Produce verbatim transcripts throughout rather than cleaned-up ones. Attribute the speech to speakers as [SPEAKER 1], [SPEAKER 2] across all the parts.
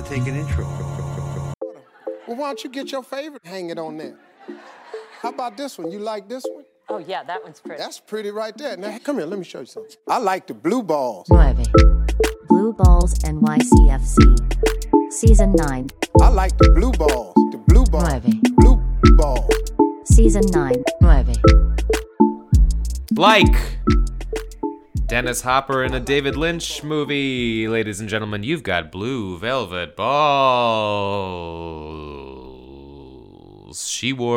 [SPEAKER 1] to take an intro.
[SPEAKER 2] Well, why don't you get your favorite, hang it on there? How about this one? You like this one?
[SPEAKER 3] Oh, yeah, that one's pretty.
[SPEAKER 2] That's pretty right there. Now, come here, let me show you something. I like the blue balls.
[SPEAKER 4] Nueve. Blue Balls N Y C F C. Season nine.
[SPEAKER 2] I like the blue balls. The blue balls.
[SPEAKER 4] Nueve.
[SPEAKER 2] Blue balls.
[SPEAKER 4] Season nine. Nueve.
[SPEAKER 5] Like Dennis Hopper in a David Lynch movie. Ladies and gentlemen, you've got Blue Velvet Balls. She wore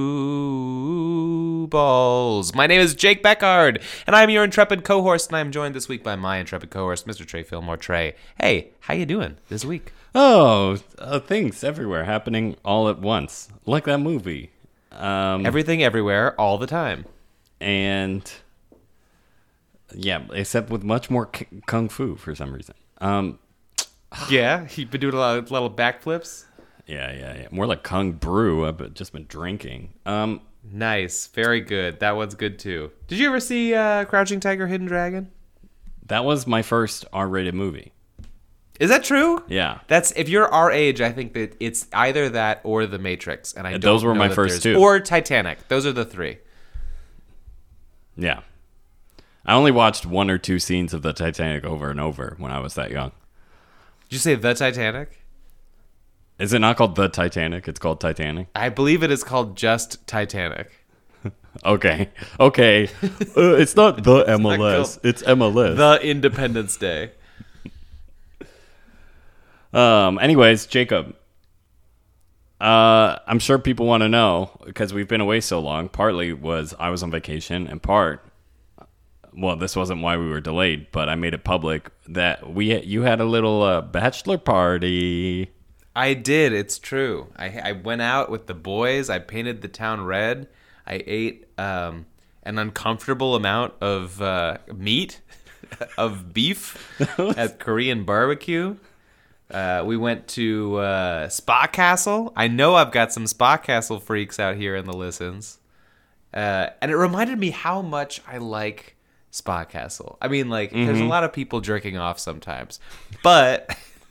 [SPEAKER 5] blue balls. My name is Jake Beckard, and I'm your intrepid co-host, and I'm joined this week by my intrepid co-host, Mister Trey Fillmore. Trey, hey, how you doing this week?
[SPEAKER 6] Oh, uh, things everywhere happening all at once, like that movie. Um,
[SPEAKER 5] Everything, everywhere, all the time.
[SPEAKER 6] And yeah, except with much more k- kung fu for some reason. Um,
[SPEAKER 5] Yeah, you've been doing a lot of little backflips.
[SPEAKER 6] yeah, yeah, yeah. More like kung brew. I've just been drinking. Um,
[SPEAKER 5] Nice, very good. That one's good too. Did you ever see uh, Crouching Tiger, Hidden Dragon?
[SPEAKER 6] that was my first R-rated movie.
[SPEAKER 5] Is that true?
[SPEAKER 6] Yeah.
[SPEAKER 5] That's if you're our age, I think that it's either that or The Matrix, and I
[SPEAKER 6] And
[SPEAKER 5] don't
[SPEAKER 6] those were
[SPEAKER 5] know
[SPEAKER 6] my
[SPEAKER 5] that
[SPEAKER 6] first
[SPEAKER 5] there's-
[SPEAKER 6] two.
[SPEAKER 5] or Titanic. Those are the three.
[SPEAKER 6] Yeah. I only watched one or two scenes of the Titanic over and over when I was that young.
[SPEAKER 5] Did you say The Titanic?
[SPEAKER 6] Is it not called The Titanic? It's called Titanic?
[SPEAKER 5] I believe it is called just Titanic.
[SPEAKER 6] Okay. Okay. uh, it's not the M L S.
[SPEAKER 5] called-
[SPEAKER 6] It's M L S.
[SPEAKER 5] The Independence Day.
[SPEAKER 6] Um. Anyways, Jacob. Uh, I'm sure people want to know because we've been away so long. Partly was I was on vacation, and part, well, this wasn't why we were delayed, but I made it public that we you had a little uh, bachelor party.
[SPEAKER 5] I did. It's true. I, I went out with the boys. I painted the town red. I ate um, an uncomfortable amount of uh, meat, of beef at Korean barbecue. Uh, we went to uh, Spa Castle. I know I've got some Spa Castle freaks out here in the listens. Uh, and it reminded me how much I like Spa Castle. I mean, like, there's a lot of people jerking off sometimes. But...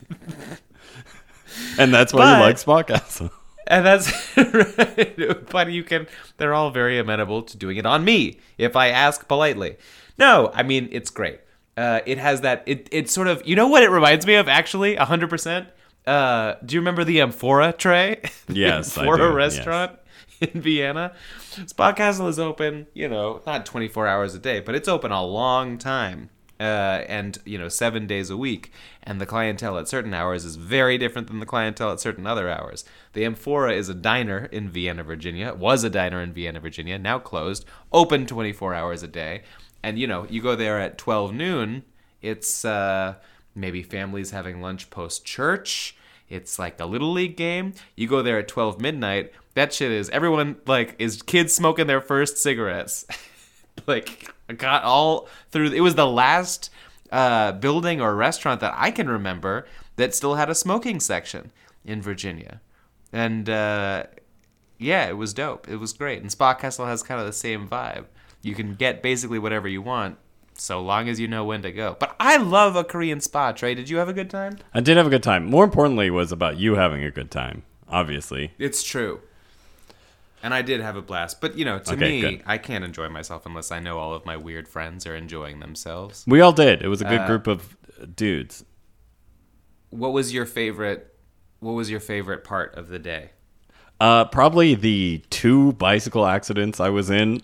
[SPEAKER 6] And that's why
[SPEAKER 5] But-
[SPEAKER 6] you like Spa Castle.
[SPEAKER 5] And that's right. But you can, they're all very amenable to doing it on me if I ask politely. No, I mean, it's great. Uh, it has that, it, it's sort of, you know what it reminds me of actually, one hundred percent? Uh, do you remember the Amphora, Trey?
[SPEAKER 6] Yes,
[SPEAKER 5] the
[SPEAKER 6] I
[SPEAKER 5] Amphora
[SPEAKER 6] do,
[SPEAKER 5] restaurant in Vienna? Spa Castle is open, you know, not twenty-four hours a day, but it's open a long time. Uh, and, you know, seven days a week. And the clientele at certain hours is very different than the clientele at certain other hours. The Amphora is a diner in Vienna, Virginia. It was a diner in Vienna, Virginia, now closed, open twenty-four hours a day. And, you know, you go there at twelve noon, it's uh, maybe families having lunch post-church. It's like a Little League game. You go there at twelve midnight, that shit is, everyone, like, is kids smoking their first cigarettes. Like, I got all through. It was the last uh, building or restaurant that I can remember that still had a smoking section in Virginia. And, uh, yeah, it was dope. It was great. And Spa Castle has kind of the same vibe. You can get basically whatever you want so long as you know when to go. But I love a Korean spa, Trey. Did you have a good time?
[SPEAKER 6] I did have a good time. More importantly, it was about you having a good time, obviously.
[SPEAKER 5] It's true. And I did have a blast. But, you know, to
[SPEAKER 6] Okay,
[SPEAKER 5] me,
[SPEAKER 6] good.
[SPEAKER 5] I can't enjoy myself unless I know all of my weird friends are enjoying themselves.
[SPEAKER 6] We all did. It was a good
[SPEAKER 5] Uh,
[SPEAKER 6] group of dudes.
[SPEAKER 5] What was your favorite what was your favorite part of the day?
[SPEAKER 6] Uh, probably the two bicycle accidents I was in.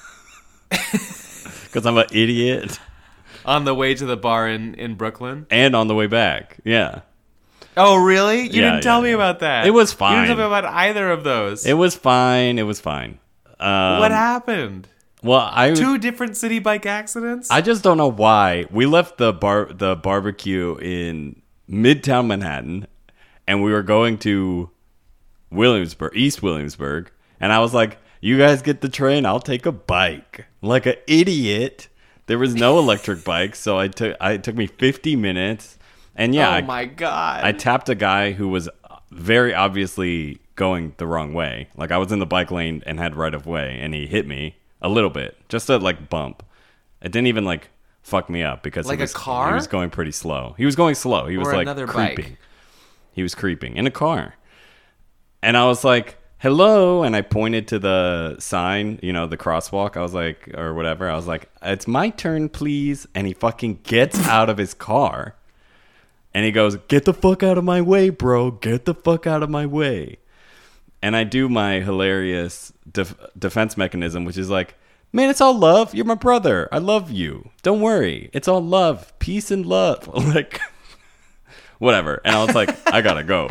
[SPEAKER 6] Because I'm an idiot.
[SPEAKER 5] On the way to the bar in, in Brooklyn?
[SPEAKER 6] And on the way back. Yeah.
[SPEAKER 5] Oh, really? You
[SPEAKER 6] Yeah,
[SPEAKER 5] didn't tell
[SPEAKER 6] yeah,
[SPEAKER 5] me
[SPEAKER 6] yeah.
[SPEAKER 5] about that.
[SPEAKER 6] It was
[SPEAKER 5] You
[SPEAKER 6] fine.
[SPEAKER 5] didn't tell me about either of those.
[SPEAKER 6] It was fine. It was fine. Um,
[SPEAKER 5] what happened?
[SPEAKER 6] Well, I
[SPEAKER 5] Two different city bike accidents?
[SPEAKER 6] I just don't know why. We left the bar the barbecue in Midtown Manhattan, and we were going to Williamsburg, East Williamsburg, and I was like, "You guys get the train. I'll take a bike." Like an idiot. There was no electric bike, so I took. I it took me fifty minutes, and yeah,
[SPEAKER 5] oh
[SPEAKER 6] I,
[SPEAKER 5] my God.
[SPEAKER 6] I tapped a guy who was very obviously going the wrong way. Like I was in the bike lane and had right of way, and he hit me a little bit, just a like bump. It didn't even like fuck me up because
[SPEAKER 5] Like
[SPEAKER 6] he
[SPEAKER 5] a
[SPEAKER 6] was,
[SPEAKER 5] car?
[SPEAKER 6] he was going pretty slow. He was going slow. He was
[SPEAKER 5] Or
[SPEAKER 6] like
[SPEAKER 5] another
[SPEAKER 6] creeping.
[SPEAKER 5] bike?
[SPEAKER 6] He was creeping in a car. And I was like, hello. And I pointed to the sign, you know, the crosswalk. I was like, or whatever. I was like, it's my turn, please. And he fucking gets out of his car. And he goes, get the fuck out of my way, bro. Get the fuck out of my way. And I do my hilarious def- defense mechanism, which is like, man, it's all love. You're my brother. I love you. Don't worry. It's all love. Peace and love. Like, whatever. And I was like, I gotta go.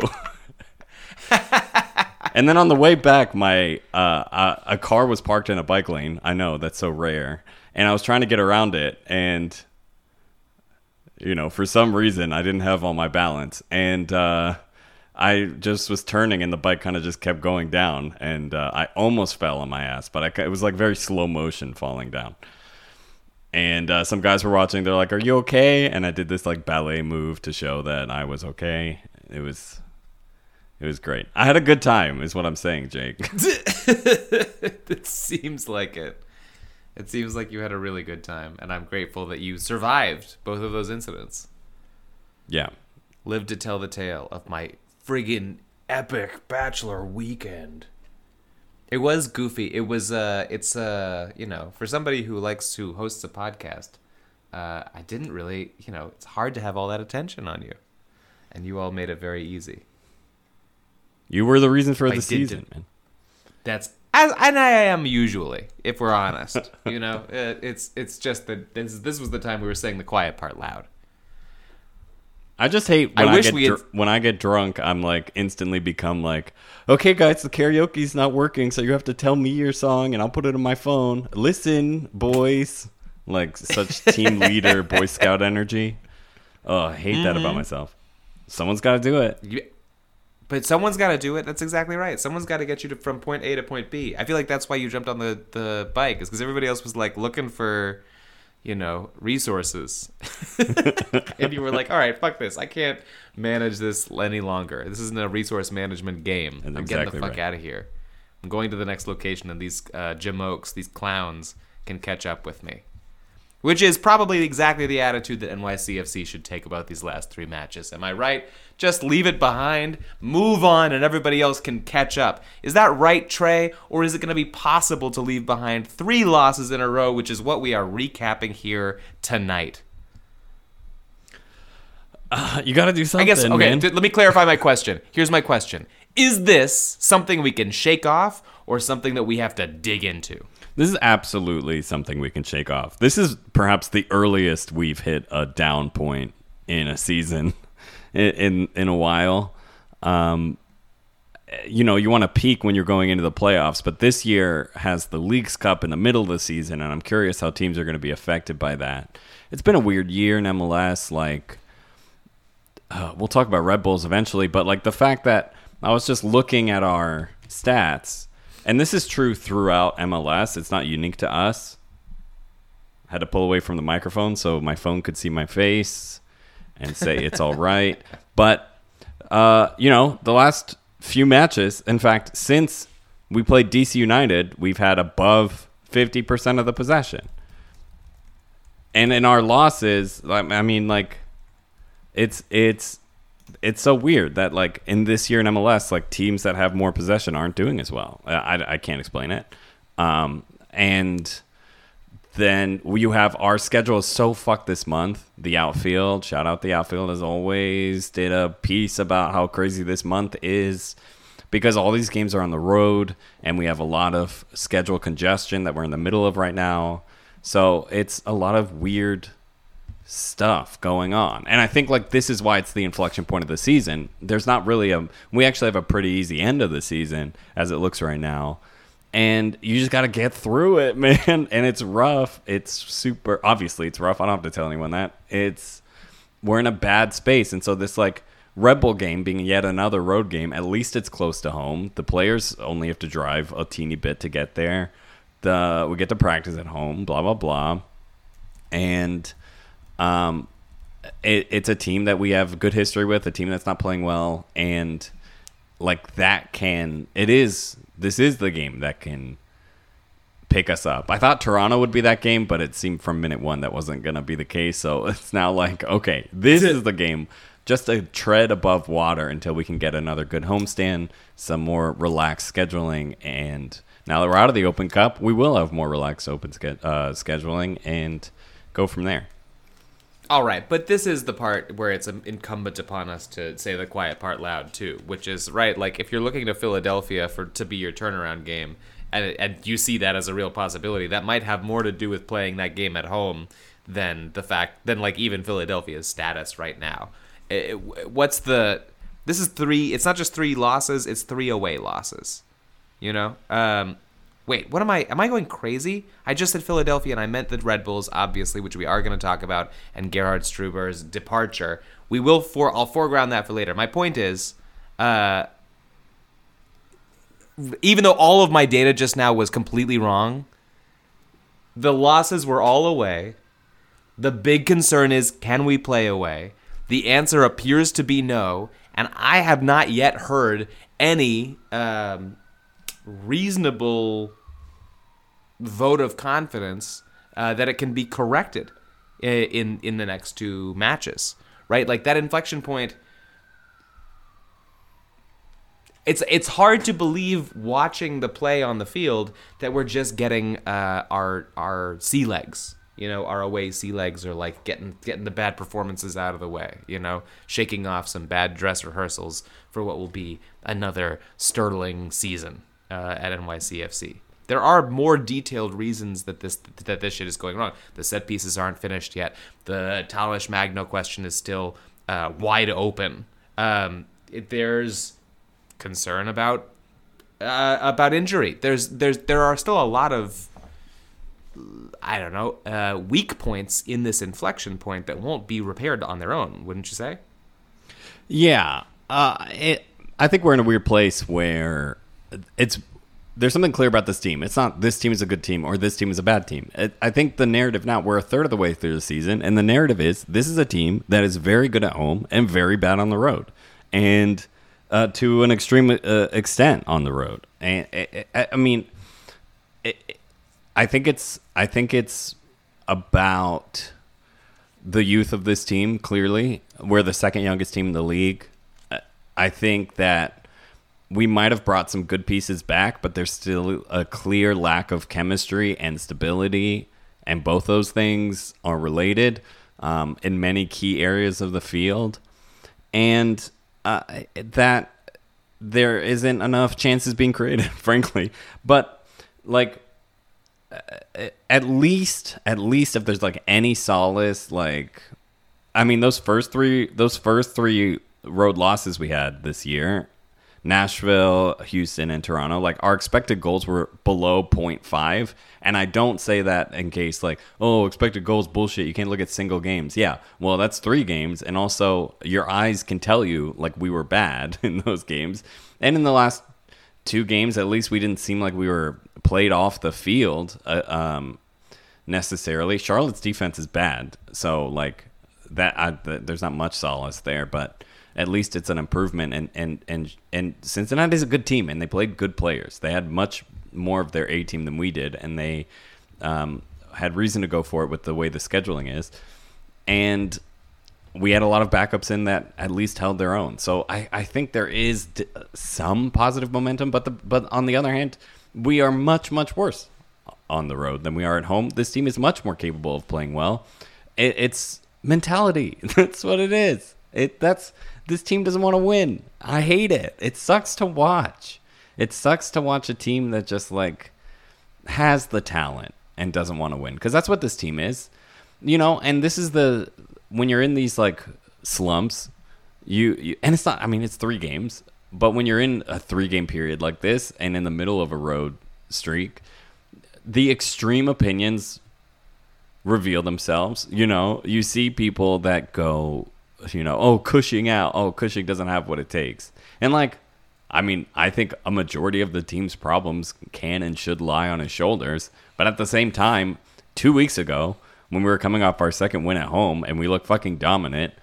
[SPEAKER 6] And then on the way back, my uh, a, a car was parked in a bike lane. I know, that's so rare. And I was trying to get around it. And, you know, for some reason, I didn't have all my balance. And uh, I just was turning and the bike kind of just kept going down. And uh, I almost fell on my ass. But I, it was like very slow motion falling down. And uh, some guys were watching. They're like, are you okay? And I did this like ballet move to show that I was okay. It was... It was great. I had a good time, is what I'm saying, Jake.
[SPEAKER 5] It seems like it. It seems like you had a really good time, and I'm grateful that you survived both of those incidents.
[SPEAKER 6] Yeah.
[SPEAKER 5] Lived to tell the tale of my friggin' epic bachelor weekend. It was goofy. It was, uh, it's, uh, you know, for somebody who likes to host a podcast, uh, I didn't really, you know, it's hard to have all that attention on you. And you all made it very easy.
[SPEAKER 6] You were the reason for
[SPEAKER 5] I
[SPEAKER 6] the
[SPEAKER 5] did
[SPEAKER 6] season,
[SPEAKER 5] do-
[SPEAKER 6] man.
[SPEAKER 5] That's as and I am usually, if we're honest. You know, it, it's it's just that this this was the time we were saying the quiet part loud.
[SPEAKER 6] I just hate when
[SPEAKER 5] I
[SPEAKER 6] I,
[SPEAKER 5] wish
[SPEAKER 6] get
[SPEAKER 5] we had-
[SPEAKER 6] dr- when I get drunk. I'm like instantly become like, okay, guys, the karaoke's not working, so you have to tell me your song, and I'll put it on my phone. Listen, boys, like such team leader, Boy Scout energy. Oh, I hate mm-hmm. that about myself. Someone's got to do it.
[SPEAKER 5] You, But someone's got to do it. That's exactly right. Someone's got to get you to, from point A to point B. I feel like that's why you jumped on the, the bike, is because everybody else was like looking for, you know, resources. And you were like, all right, fuck this. I can't manage this any longer. This isn't a resource management game.
[SPEAKER 6] That's
[SPEAKER 5] I'm
[SPEAKER 6] exactly
[SPEAKER 5] getting the fuck
[SPEAKER 6] right.
[SPEAKER 5] out of here. I'm going to the next location, and these uh, jamokes, these clowns, can catch up with me. Which is probably exactly the attitude that N Y C F C should take about these last three matches. Am I right? Just leave it behind, move on, and everybody else can catch up. Is that right, Trey? Or is it going to be possible to leave behind three losses in a row, which is what we are recapping here tonight?
[SPEAKER 6] Uh, you got to do something,
[SPEAKER 5] I guess, okay,
[SPEAKER 6] man.
[SPEAKER 5] th- let me clarify my question. Here's my question. Is this something we can shake off or something that we have to dig into?
[SPEAKER 6] This is absolutely something we can shake off. This is perhaps the earliest we've hit a down point in a season in in, in a while. Um, you know, you want to peak when you're going into the playoffs, but this year has the Leagues Cup in the middle of the season, and I'm curious how teams are going to be affected by that. It's been a weird year in M L S. Like, uh, we'll talk about Red Bulls eventually, but like the fact that I was just looking at our stats. And this is true throughout M L S. It's not unique to us. I had to pull away from the microphone so my phone could see my face and say it's all right. But, uh, you know, the last few matches, in fact, since we played D C United, we've had above fifty percent of the possession. And in our losses, I mean, like, it's it's... It's so weird that, like, in this year in M L S, like, teams that have more possession aren't doing as well. I, I, I can't explain it. Um, and then you have our schedule is so fucked this month. The outfield, shout out the outfield as always, did a piece about how crazy this month is because all these games are on the road and we have a lot of schedule congestion that we're in the middle of right now. So it's a lot of weird stuff going on, and I think like this is why it's the inflection point of the season. There's not really a we actually have a pretty easy end of the season as it looks right now, and you just got to get through it, man. And it's rough. It's super obviously it's rough. I don't have to tell anyone that. It's we're in a bad space, and so this like Red Bull game being yet another road game, at least it's close to home. The players only have to drive a teeny bit to get there. The we get to practice at home, blah blah blah. And Um, it, it's a team that we have good history with, a team that's not playing well, and like that can it is this is the game that can pick us up. I thought Toronto would be that game, but it seemed from minute one that wasn't gonna be the case. So it's now like, okay, this is the game just a tread above water until we can get another good homestand, some more relaxed scheduling, and now that we're out of the Open Cup, we will have more relaxed open ske- uh, scheduling and go from there.
[SPEAKER 5] All right, but this is the part where it's incumbent upon us to say the quiet part loud too, which is right. Like if you're looking to Philadelphia for to be your turnaround game, and and you see that as a real possibility, that might have more to do with playing that game at home than the fact than like even Philadelphia's status right now. It, what's the? This is three. It's not just three losses. It's three away losses. You know. Um, Wait, what am I? Am I going crazy? I just said Philadelphia, and I meant the Red Bulls, obviously, which we are going to talk about, and Gerhard Struber's departure. We will for I'll foreground that for later. My point is, uh, even though all of my data just now was completely wrong, the losses were all away. The big concern is, can we play away? The answer appears to be no, and I have not yet heard any um, reasonable vote of confidence uh, that it can be corrected in in the next two matches, right? Like that inflection point. It's it's hard to believe watching the play on the field that we're just getting uh, our our sea legs, you know, our away sea legs, or like getting getting the bad performances out of the way, you know, shaking off some bad dress rehearsals for what will be another sterling season uh, at N Y C F C. There are more detailed reasons that this that this shit is going wrong. The set pieces aren't finished yet. The Talish Magno question is still uh, wide open. Um, it, there's concern about uh, about injury. There's there's there are still a lot of I don't know uh, weak points in this inflection point that won't be repaired on their own. Wouldn't you say?
[SPEAKER 6] Yeah, uh, it. I think we're in a weird place where it's. There's something clear about this team. It's not this team is a good team or this team is a bad team. It, I think the narrative now, we're a third of the way through the season, and the narrative is this is a team that is very good at home and very bad on the road, and uh, to an extreme uh, extent on the road. And I, I mean, it, I think it's I think it's about the youth of this team. Clearly, we're the second youngest team in the league. I think that we might have brought some good pieces back, but there's still a clear lack of chemistry and stability, and both those things are related um, in many key areas of the field, and uh, that there isn't enough chances being created, frankly. But like, at least, at least if there's like any solace, like, I mean, those first three, those first three road losses we had this year. Nashville, Houston, and Toronto, like our expected goals were below point five. And I don't say that in case like, oh, expected goals bullshit. You can't look at single games. Yeah, well, that's three games. And also your eyes can tell you like we were bad in those games. And in the last two games, at least we didn't seem like we were played off the field uh, um, necessarily. Charlotte's defense is bad. So like that, I, th- there's not much solace there, but at least it's an improvement, and, and, and, and Cincinnati is a good team, and they played good players. They had much more of their A team than we did, and they um, had reason to go for it with the way the scheduling is. And we had a lot of backups in that at least held their own. So I, I think there is d- some positive momentum, but the but on the other hand, we are much, much worse on the road than we are at home. This team is much more capable of playing well. It, it's mentality. That's what it is. It that's this team doesn't want to win. I hate it. It sucks to watch. It sucks to watch a team that just like has the talent and doesn't want to win, because that's what this team is, you know. And this is the when you're in these like slumps, you, you and it's not. I mean, it's three games, but when you're in a three game period like this and in the middle of a road streak, the extreme opinions reveal themselves. You know, you see people that go, you know, oh, Cushing out. Oh, Cushing doesn't have what it takes. And like, I mean, I think a majority of the team's problems can and should lie on his shoulders. But at the same time, two weeks ago, when we were coming off our second win at home and we looked fucking dominant,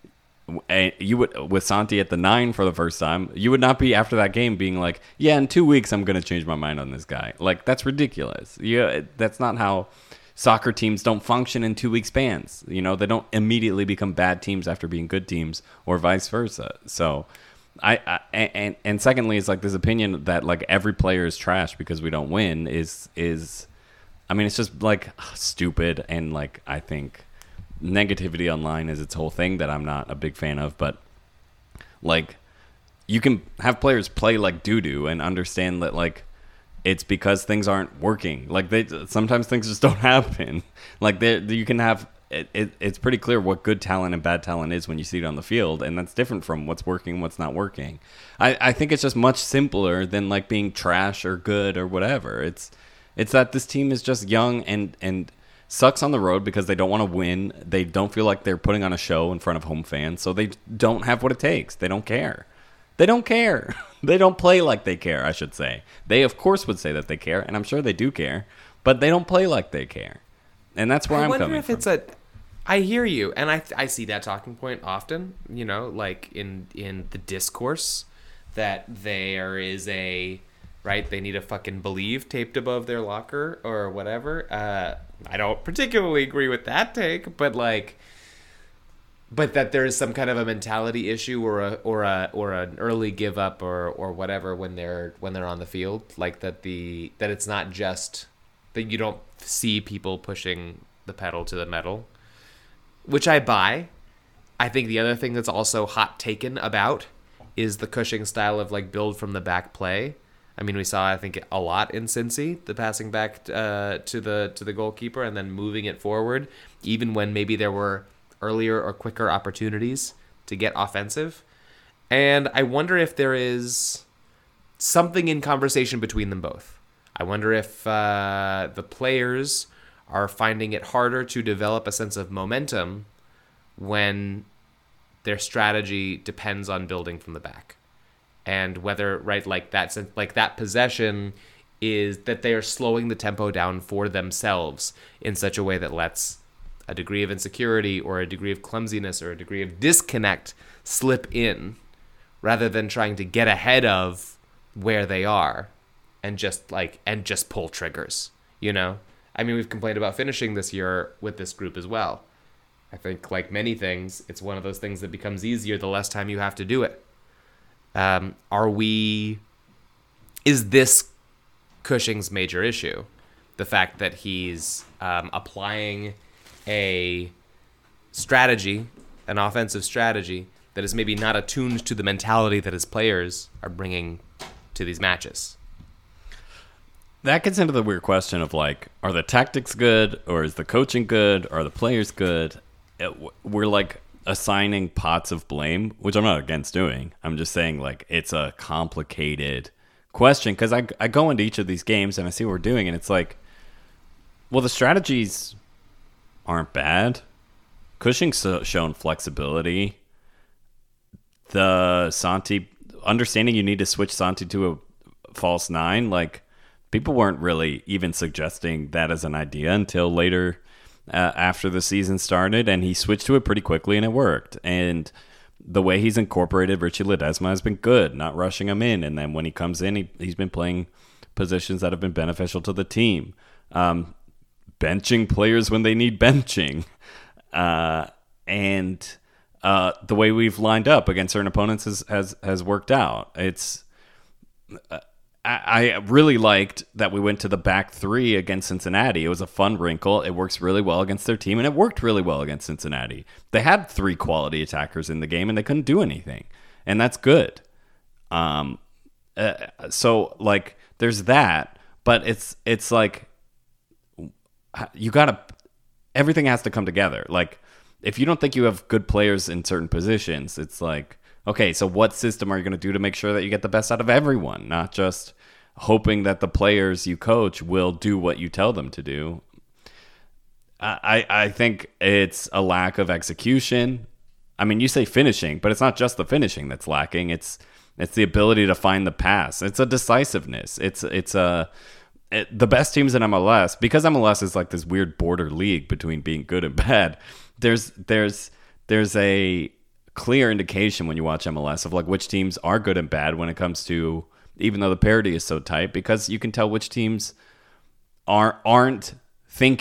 [SPEAKER 6] and you would, with Santi at the nine for the first time, you would not be after that game being like, yeah, in two weeks I'm going to change my mind on this guy. Like, that's ridiculous. Yeah, that's not how soccer teams don't function in two week spans. You know, they don't immediately become bad teams after being good teams, or vice versa. So, I, I and and secondly, it's like this opinion that like every player is trash because we don't win is is, I mean, it's just like stupid, and like I think negativity online is its whole thing that I'm not a big fan of. But like, you can have players play like doo doo and understand that like it's because things aren't working. Like they sometimes things just don't happen. Like they you can have it, it. It's pretty clear what good talent and bad talent is when you see it on the field, and that's different from what's working and what's not working. I, I think it's just much simpler than like being trash or good or whatever. It's it's that this team is just young and and sucks on the road because they don't want to win. They don't feel like they're putting on a show in front of home fans, so they don't have what it takes. They don't care. They don't care. They don't play like they care, I should say. They, of course, would say that they care, and I'm sure they do care, but they don't play like they care. And that's where
[SPEAKER 5] I
[SPEAKER 6] I'm
[SPEAKER 5] wonder
[SPEAKER 6] coming
[SPEAKER 5] if
[SPEAKER 6] from.
[SPEAKER 5] It's a, I hear you, and I I see that talking point often, you know, like in, in the discourse, that there is a, right, they need a fucking believe taped above their locker or whatever. Uh, I don't particularly agree with that take, but like... But that there is some kind of a mentality issue or a or a or an early give up or, or whatever when they're when they're on the field, like that the that it's not just that you don't see people pushing the pedal to the metal, which I buy. I think the other thing that's also hot taken about is the Cushing style of like build from the back play. I mean, we saw I think a lot in Cincy, the passing back uh, to the to the goalkeeper and then moving it forward, even when maybe there were earlier or quicker opportunities to get offensive. And I wonder if there is something in conversation between them both. I wonder if uh, the players are finding it harder to develop a sense of momentum when their strategy depends on building from the back. And whether, right, like that, like that possession is that they are slowing the tempo down for themselves in such a way that lets a degree of insecurity or a degree of clumsiness or a degree of disconnect slip in rather than trying to get ahead of where they are and just like and just pull triggers, you know? I mean, we've complained about finishing this year with this group as well. I think like many things, it's one of those things that becomes easier the less time you have to do it. Um, are we is this Cushing's major issue? The fact that he's um, applying a strategy, an offensive strategy that is maybe not attuned to the mentality that his players are bringing to these matches.
[SPEAKER 6] That gets into the weird question of like, are the tactics good or is the coaching good? Are the players good? It, we're like assigning pots of blame, which I'm not against doing. I'm just saying like it's a complicated question because I, I go into each of these games and I see what we're doing and it's like, well, the strategies aren't bad. Cushing's shown flexibility. The Santi, understanding you need to switch Santi to a false nine, like people weren't really even suggesting that as an idea until later uh, after the season started, and he switched to it pretty quickly and it worked. And the way he's incorporated Richie Ledesma has been good, not rushing him in. And then when he comes in, he, he's been playing positions that have been beneficial to the team. Um, benching players when they need benching. Uh, and uh, the way we've lined up against certain opponents has, has, has worked out. It's uh, I, I really liked that we went to the back three against Cincinnati. It was a fun wrinkle. It works really well against their team, and it worked really well against Cincinnati. They had three quality attackers in the game, and they couldn't do anything. And that's good. Um, uh, so, like, there's that. But it's it's like, you gotta, everything has to come together. Like, if you don't think you have good players in certain positions, it's like, okay, so what system are you going to do to make sure that you get the best out of everyone, not just hoping that the players you coach will do what you tell them to do? I, I think it's a lack of execution. I mean, you say finishing, but it's not just the finishing that's lacking. It's it's the ability to find the pass. It's a decisiveness. It's it's a It, the best teams in M L S, because M L S is like this weird border league between being good and bad. There's there's there's a clear indication when you watch M L S of like which teams are good and bad when it comes to, even though the parity is so tight, because you can tell which teams are aren't thinking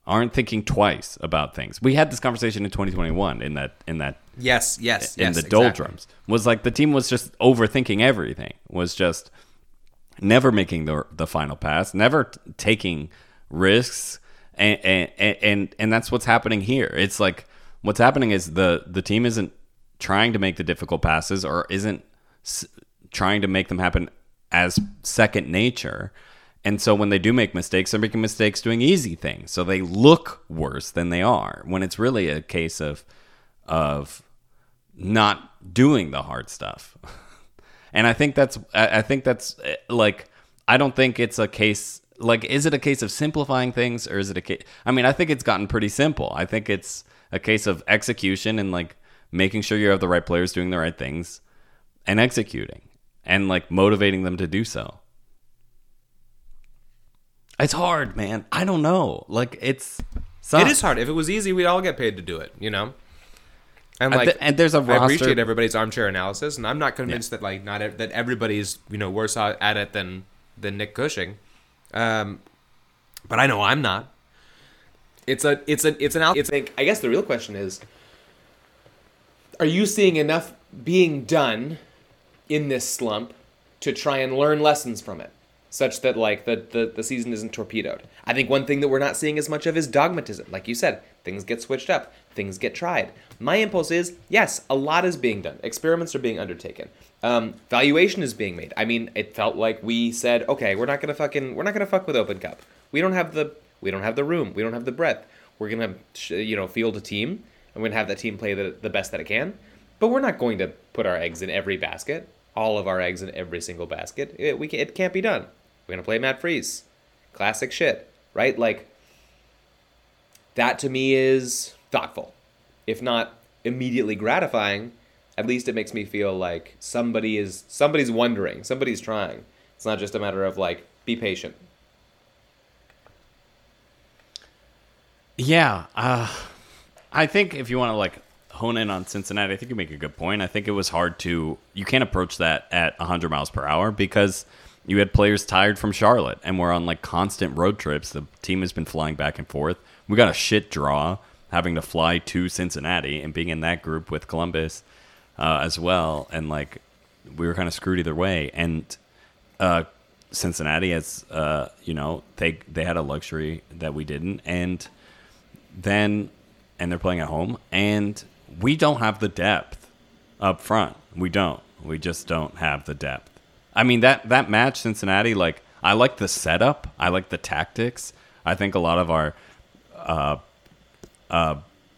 [SPEAKER 6] aren't thinking twice about things. We had this conversation in twenty twenty-one in that in that
[SPEAKER 5] Yes, yes,
[SPEAKER 6] in
[SPEAKER 5] yes,
[SPEAKER 6] the
[SPEAKER 5] exactly.
[SPEAKER 6] doldrums. Was like the team was just overthinking everything. Was just never making the the final pass, never t- taking risks, and and, and and that's what's happening here. It's like what's happening is the the team isn't trying to make the difficult passes or isn't s- trying to make them happen as second nature. And so when they do make mistakes, they're making mistakes doing easy things. So they look worse than they are when it's really a case of of not doing the hard stuff. And I think that's I I think that's like I don't think it's a case like is it a case of simplifying things or is it a case I mean I think it's gotten pretty simple. I think it's a case of execution and like making sure you have the right players doing the right things and executing and like motivating them to do so. It's hard, man. I don't know. Like it's sucks.
[SPEAKER 5] It is hard. If it was easy, we'd all get paid to do it, you know? And
[SPEAKER 6] And
[SPEAKER 5] like
[SPEAKER 6] th- and there's a
[SPEAKER 5] I
[SPEAKER 6] roster-
[SPEAKER 5] appreciate everybody's armchair analysis, and I'm not convinced that like not ev- that everybody's, you know, worse at it than than Nick Cushing. Um but I know I'm not. It's a it's a it's an it's a, I guess the real question is, are you seeing enough being done in this slump to try and learn lessons from it, such that like the, the, the season isn't torpedoed? I think one thing that we're not seeing as much of is dogmatism. Like you said, things get switched up, things get tried. My impulse is, yes, a lot is being done. Experiments are being undertaken. Um, valuation is being made. I mean, it felt like we said, okay, we're not gonna fucking we're not gonna fuck with Open Cup. We don't have the we don't have the room. We don't have the breadth. We're gonna you know field a team, and we're gonna have that team play the the best that it can. But we're not going to put our eggs in every basket. All of our eggs in every single basket. It, we can, it can't be done. We're going to play Matt Freese. Classic shit, right? Like, that to me is thoughtful. If not immediately gratifying, at least it makes me feel like somebody is somebody's wondering. Somebody's trying. It's not just a matter of, like, be patient.
[SPEAKER 6] Yeah. Uh, I think if you want to, like, hone in on Cincinnati, I think you make a good point. I think it was hard to... You can't approach that at one hundred miles per hour because you had players tired from Charlotte and we're on, like, constant road trips. The team has been flying back and forth. We got a shit draw having to fly to Cincinnati and being in that group with Columbus uh, as well. And, like, we were kind of screwed either way. And uh, Cincinnati, has, uh, you know, they they had a luxury that we didn't. And then... And they're playing at home. And... We don't have the depth up front. We don't. We just don't have the depth. I mean, that, that match, Cincinnati, like, I like the setup. I like the tactics. I think a lot of our uh, uh,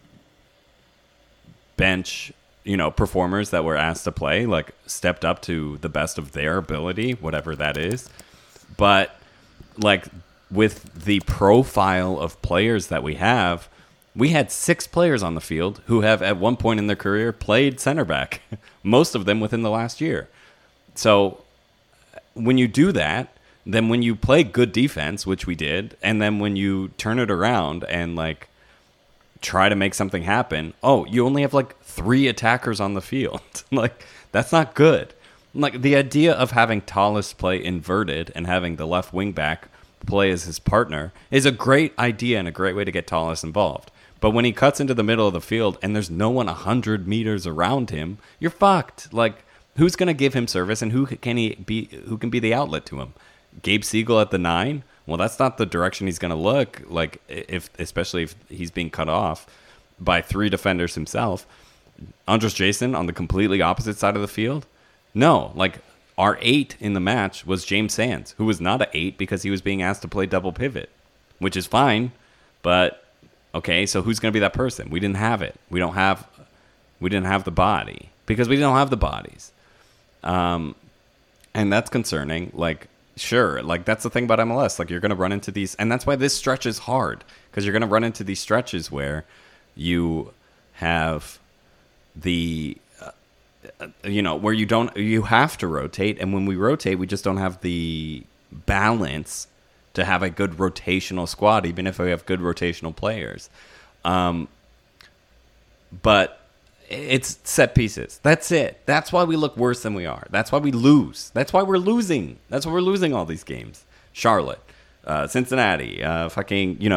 [SPEAKER 6] bench, you know, performers that were asked to play, like, stepped up to the best of their ability, whatever that is. But, like, with the profile of players that we have, we had six players on the field who have, at one point in their career, played center back, most of them within the last year. So when you do that, then when you play good defense, which we did, and then when you turn it around and, like, try to make something happen, oh, you only have, like, three attackers on the field. Like, that's not good. Like, the idea of having Tallis play inverted and having the left wing back play as his partner is a great idea and a great way to get Tallis involved. But when he cuts into the middle of the field and there's no one one hundred meters around him, you're fucked. Like, who's going to give him service and who can he be? Who can be the outlet to him? Gabe Siegel at the nine? Well, that's not the direction he's going to look. Like, if especially if he's being cut off by three defenders himself. Andres Jason on the completely opposite side of the field? No. Like, our eight in the match was James Sands, who was not an eight because he was being asked to play double pivot, which is fine, but... Okay, so who's going to be that person? We didn't have it. We don't have, we didn't have the body because we don't have the bodies, um, and that's concerning. Like, sure, like that's the thing about M L S. Like, you're going to run into these, and that's why this stretch is hard because you're going to run into these stretches where you have the, uh, you know, where you don't, you have to rotate, and when we rotate, we just don't have the balance to have a good rotational squad, even if we have good rotational players. Um, but it's set pieces. That's it. That's why we look worse than we are. That's why we lose. That's why we're losing. That's why we're losing all these games. Charlotte, uh, Cincinnati, uh, fucking, you know,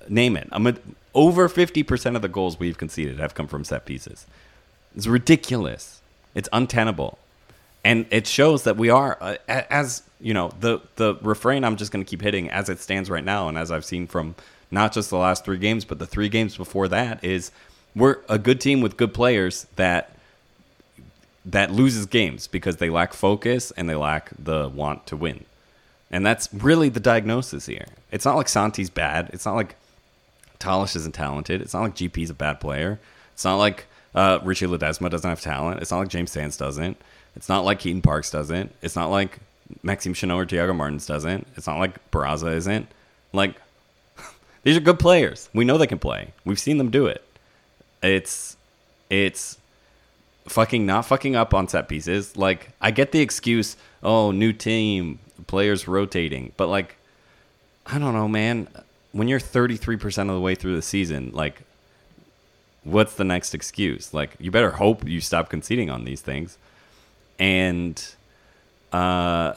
[SPEAKER 6] name it. I'm a, over fifty percent of the goals we've conceded have come from set pieces. It's ridiculous. It's untenable. And it shows that we are, uh, as, you know, the, the refrain I'm just going to keep hitting as it stands right now, and as I've seen from not just the last three games, but the three games before that, is we're a good team with good players that that loses games because they lack focus and they lack the want to win. And that's really the diagnosis here. It's not like Santi's bad. It's not like Talish isn't talented. It's not like G P's a bad player. It's not like uh, Richie Ledesma doesn't have talent. It's not like James Sands doesn't. It's not like Keaton Parks doesn't. It's not like Maxime Chanot or Thiago Martins doesn't. It's not like Barraza isn't. Like, these are good players. We know they can play. We've seen them do it. It's, it's fucking not fucking up on set pieces. Like, I get the excuse, oh, new team, players rotating. But, like, I don't know, man. When you're thirty-three percent of the way through the season, like, what's the next excuse? Like, you better hope you stop conceding on these things. And uh,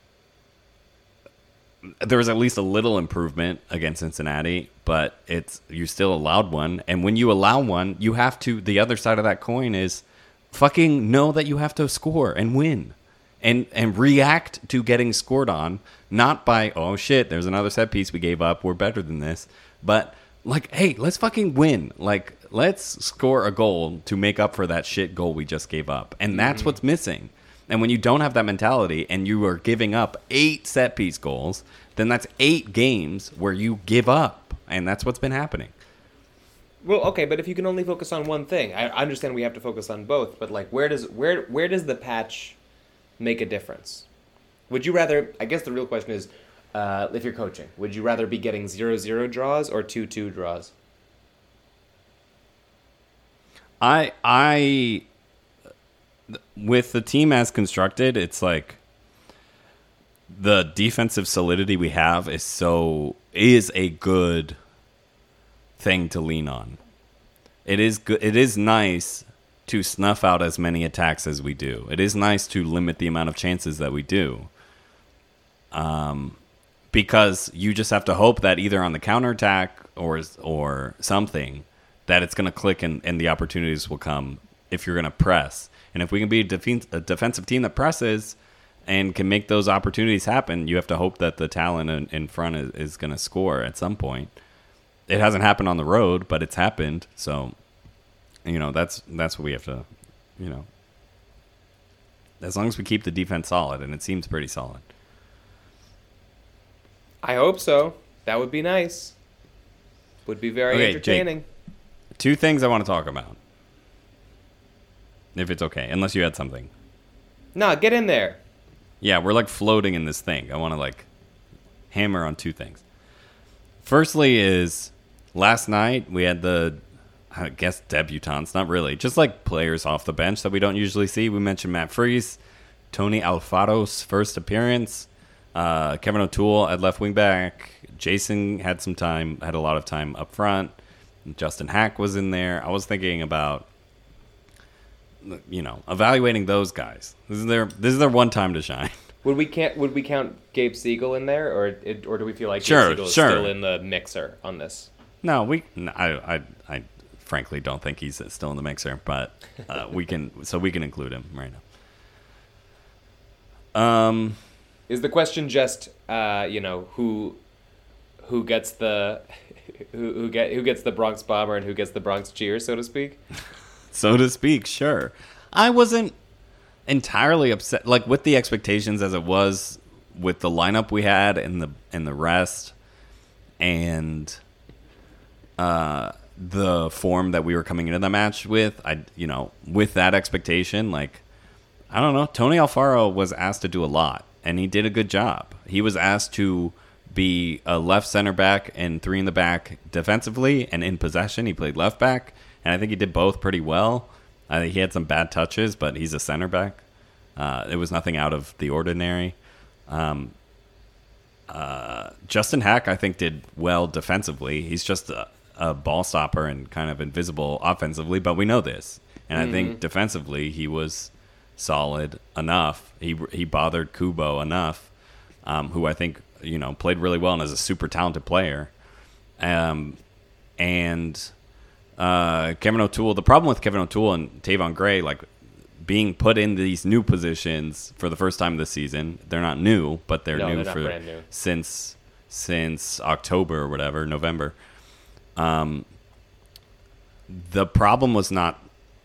[SPEAKER 6] there was at least a little improvement against Cincinnati, but it's you still allowed one. And when you allow one, you have to, the other side of that coin is fucking know that you have to score and win. And and react to getting scored on, not by, oh shit, there's another set piece we gave up, we're better than this. But like, hey, let's fucking win. Like, let's score a goal to make up for that shit goal we just gave up. And that's mm-hmm. what's missing. And when you don't have that mentality and you are giving up eight set piece goals, then that's eight games where you give up. And that's what's been happening.
[SPEAKER 5] Well, okay, but if you can only focus on one thing, I understand we have to focus on both, but like, where does where where does the patch make a difference? Would you rather, I guess the real question is, uh, if you're coaching, would you rather be getting zero zero draws or two two draws?
[SPEAKER 6] I, I, with the team as constructed, it's like the defensive solidity we have is so, is a good thing to lean on. It is good. It is nice to snuff out as many attacks as we do. It is nice to limit the amount of chances that we do. Um, because you just have to hope that either on the counterattack or or something, that it's going to click and, and the opportunities will come if you're going to press. And if we can be a, def- a defensive team that presses and can make those opportunities happen, you have to hope that the talent in, in front is, is going to score at some point. It hasn't happened on the road, but it's happened. So, you know, that's that's what we have to, you know, as long as we keep the defense solid, and it seems pretty solid.
[SPEAKER 5] I hope so. That would be nice. Would be very
[SPEAKER 6] okay,
[SPEAKER 5] entertaining.
[SPEAKER 6] Jake, two things I want to talk about. If it's okay, unless you had something.
[SPEAKER 5] No, get in there.
[SPEAKER 6] Yeah, we're like floating in this thing. I want to like hammer on two things. Firstly is last night we had the, I guess, debutants. Not really. Just like players off the bench that we don't usually see. We mentioned Matt Freese, Tony Alfaro's first appearance, uh, Kevin O'Toole at left wing back. Jason had some time, had a lot of time up front. Justin Hack was in there. I was thinking about, you know, evaluating those guys. This is their this is their one time to shine.
[SPEAKER 5] Would we can't would we count Gabe Siegel in there, or it, or do we feel like
[SPEAKER 6] sure,
[SPEAKER 5] Gabe Siegel is
[SPEAKER 6] sure.
[SPEAKER 5] still in the mixer on this?
[SPEAKER 6] No, we. No, I, I I frankly don't think he's still in the mixer, but uh, we can so we can include him right now. Um,
[SPEAKER 5] is the question just uh, you know who who gets the who who get who gets the Bronx Bomber and who gets the Bronx Cheer, so to speak?
[SPEAKER 6] So to speak, sure. I wasn't entirely upset, like with the expectations as it was with the lineup we had and the and the rest, and uh, the form that we were coming into the match with. I, you know, with that expectation, like I don't know, Tony Alfaro was asked to do a lot, and he did a good job. He was asked to be a left center back and three in the back defensively, and in possession, he played left back. And I think he did both pretty well. I think he had some bad touches, but he's a center back. Uh, it was nothing out of the ordinary. Um, uh, Justin Hack, I think, did well defensively. He's just a, a ball stopper and kind of invisible offensively, but we know this. And mm-hmm. I think defensively, he was solid enough. He he bothered Kubo enough, um, who I think you know played really well and is a super talented player. Um, and uh, Kevin O'Toole, the problem with Kevin O'Toole and Tavon Gray, like being put in these new positions for the first time this season, they're not new, but they're
[SPEAKER 5] No,
[SPEAKER 6] new
[SPEAKER 5] they're not
[SPEAKER 6] for
[SPEAKER 5] brand new.
[SPEAKER 6] since since October or whatever, November. Um, the problem was not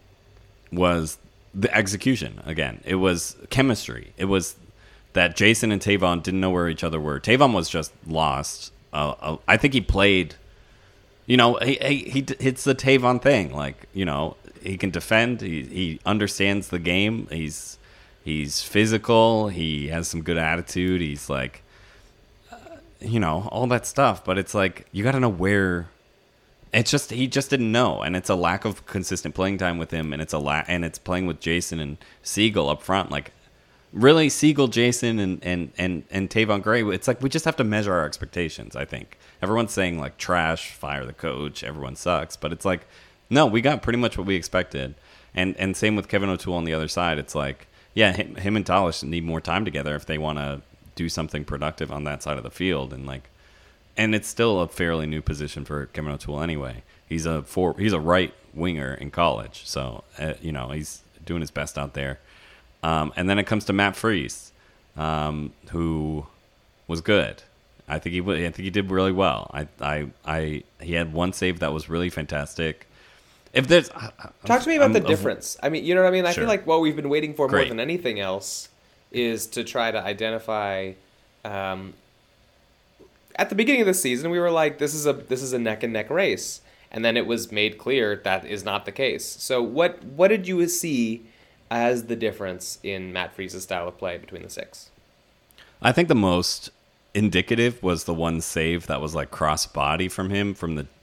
[SPEAKER 6] was the execution again. It was chemistry. It was that Jason and Tavon didn't know where each other were. Tavon was just lost. Uh, uh, I think he played. You know, he, he he it's the Tavon thing. Like, you know, he can defend. He he understands the game. He's he's physical. He has some good attitude. He's like, uh, you know, all that stuff. But it's like you got to know where. It's just he just didn't know, and it's a lack of consistent playing time with him, and it's a la- and it's playing with Jason and Siegel up front. Like, really, Siegel, Jason, and and and and Tavon Gray. It's like we just have to measure our expectations. I think everyone's saying like trash, fire the coach, everyone sucks, but it's like no, we got pretty much what we expected, and and same with Kevin O'Toole on the other side. It's like yeah, him, him and Talish need more time together if they want to do something productive on that side of the field, and like. And it's still a fairly new position for Kevin O'Toole anyway. He's a four, he's a right winger in college, so uh, you know he's doing his best out there. Um, and then it comes to Matt Freese, um, who was good. I think he I think he did really well. I I I he had one save that was really fantastic. If there's
[SPEAKER 5] Talk to me about
[SPEAKER 6] I'm-
[SPEAKER 5] the
[SPEAKER 6] I'm-
[SPEAKER 5] difference. I mean, you know what I mean? I
[SPEAKER 6] Sure.
[SPEAKER 5] feel like what we've been waiting for
[SPEAKER 6] Great.
[SPEAKER 5] more than anything else is to try to identify. Um, at the beginning of the season, we were like, "This is a this is a neck and neck race," and then it was made clear that is not the case. So, what what did you see as the difference in Matt Freese's style of play between the six?
[SPEAKER 6] I think the most indicative was the one save that was like cross body from him from the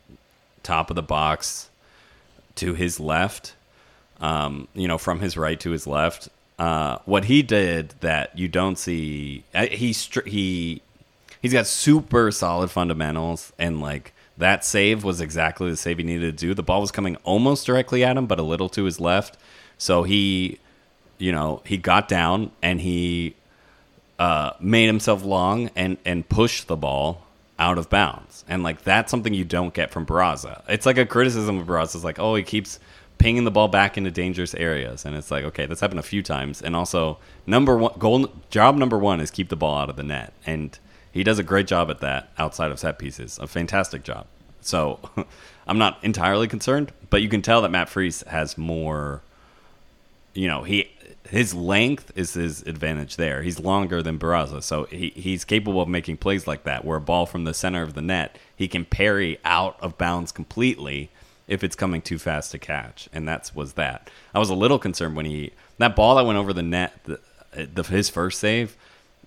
[SPEAKER 6] top of the box to his left, um, you know, from his right to his left. Uh, what he did that you don't see, uh, he str- he he's got super solid fundamentals, and like that save was exactly the save he needed to do. The ball was coming almost directly at him, but a little to his left, so he, you know, he got down and he uh, made himself long and and pushed the ball out of bounds. And like that's something you don't get from Barraza. It's like a criticism of Barraza is like, oh, he keeps pinging the ball back into dangerous areas, and it's like, okay, that's happened a few times. And also, number one goal job number one is keep the ball out of the net, and he does a great job at that outside of set pieces, a fantastic job. So I'm not entirely concerned, but you can tell that Matt Freese has more. You know, he his length is his advantage there. He's longer than Barraza, so he, he's capable of making plays like that, where a ball from the center of the net, he can parry out of bounds completely if it's coming too fast to catch, and that's was that. I was a little concerned when he that ball that went over the net, the, the his first save.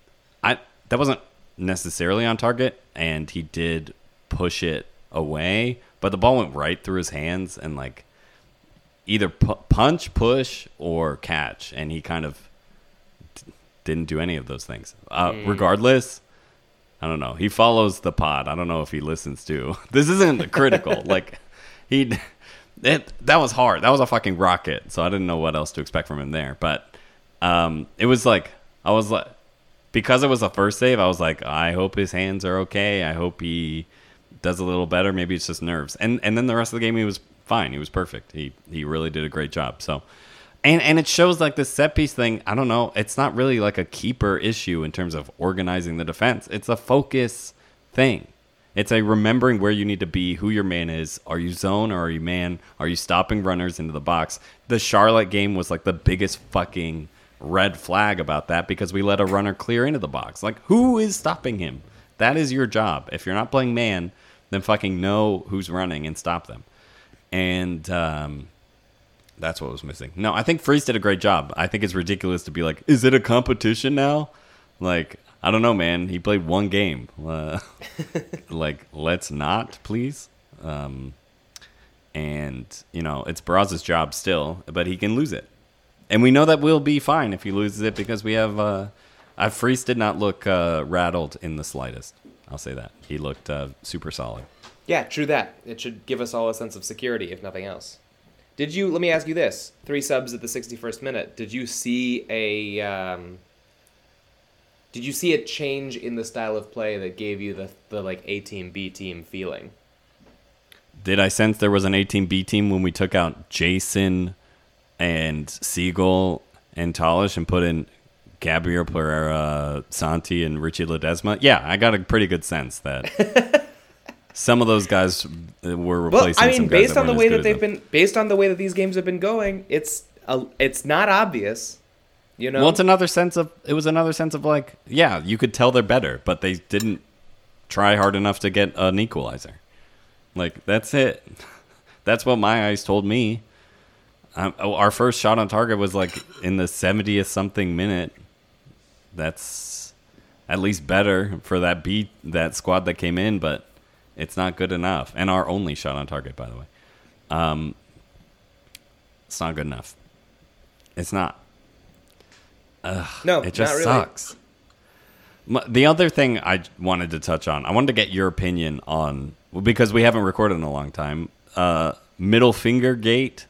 [SPEAKER 6] I that wasn't necessarily on target, and he did push it away, but the ball went right through his hands and like. Either pu- punch, push, or catch, and he kind of d- didn't do any of those things. Uh, mm. Regardless, I don't know. He follows the pod. I don't know if he listens to. This isn't critical. like he, it, that was hard. That was a fucking rocket. So I didn't know what else to expect from him there. But um, it was like I was like because it was a first save. I was like, I hope his hands are okay. I hope he does a little better. Maybe it's just nerves. And and then the rest of the game he was. Fine, he was perfect. He he really did a great job. So, and and it shows like this set piece thing. I don't know. It's not really like a keeper issue in terms of organizing the defense. It's a focus thing. It's a remembering where you need to be, who your man is. Are you zone or are you man? Are you stopping runners into the box? The Charlotte game was like the biggest fucking red flag about that because we let a runner clear into the box. Like, who is stopping him? That is your job. If you're not playing man, then fucking know who's running and stop them. And um, that's what was missing. No, I think Freese did a great job. I think it's ridiculous to be like, is it a competition now? Like, I don't know, man. He played one game. Uh, like, let's not, please. Um, and, you know, it's Barraza's job still, but he can lose it. And we know that we'll be fine if he loses it because we have... Uh, uh, Freese did not look uh, rattled in the slightest. I'll say that. He looked uh, super solid.
[SPEAKER 5] Yeah, true that. It should give us all a sense of security, if nothing else. Did you, let me ask you this, three subs at the sixty-first minute, did you see a, um, did
[SPEAKER 1] did you see a change in the style of play that gave you the the like A team B team feeling?
[SPEAKER 6] Did I sense there was an A team B team when we took out Jason and Siegel and Talish and put in Gabriel Pereira, Santi, and Richie Ledesma? Yeah, I got a pretty good sense that some of those guys were replacing.
[SPEAKER 1] Well, I mean,
[SPEAKER 6] some guys
[SPEAKER 1] based
[SPEAKER 6] that
[SPEAKER 1] on the
[SPEAKER 6] weren't
[SPEAKER 1] way
[SPEAKER 6] as
[SPEAKER 1] that
[SPEAKER 6] good as
[SPEAKER 1] they've
[SPEAKER 6] them.
[SPEAKER 1] been, based on the way that these games have been going, it's a, it's not obvious, you know.
[SPEAKER 6] Well, it's another sense of it was another sense of like, yeah, you could tell they're better, but they didn't try hard enough to get an equalizer. Like that's it. That's what my eyes told me. Um, our first shot on target was like in the seventieth something minute. That's at least better for that beat that squad that came in, but it's not good enough. And our only shot on target, by the way. Um, it's not good enough. It's not. Ugh,
[SPEAKER 1] No,
[SPEAKER 6] it just
[SPEAKER 1] not really.
[SPEAKER 6] sucks. M- The other thing I wanted to touch on, I wanted to get your opinion on, well, because we haven't recorded in a long time, uh, middle finger gate.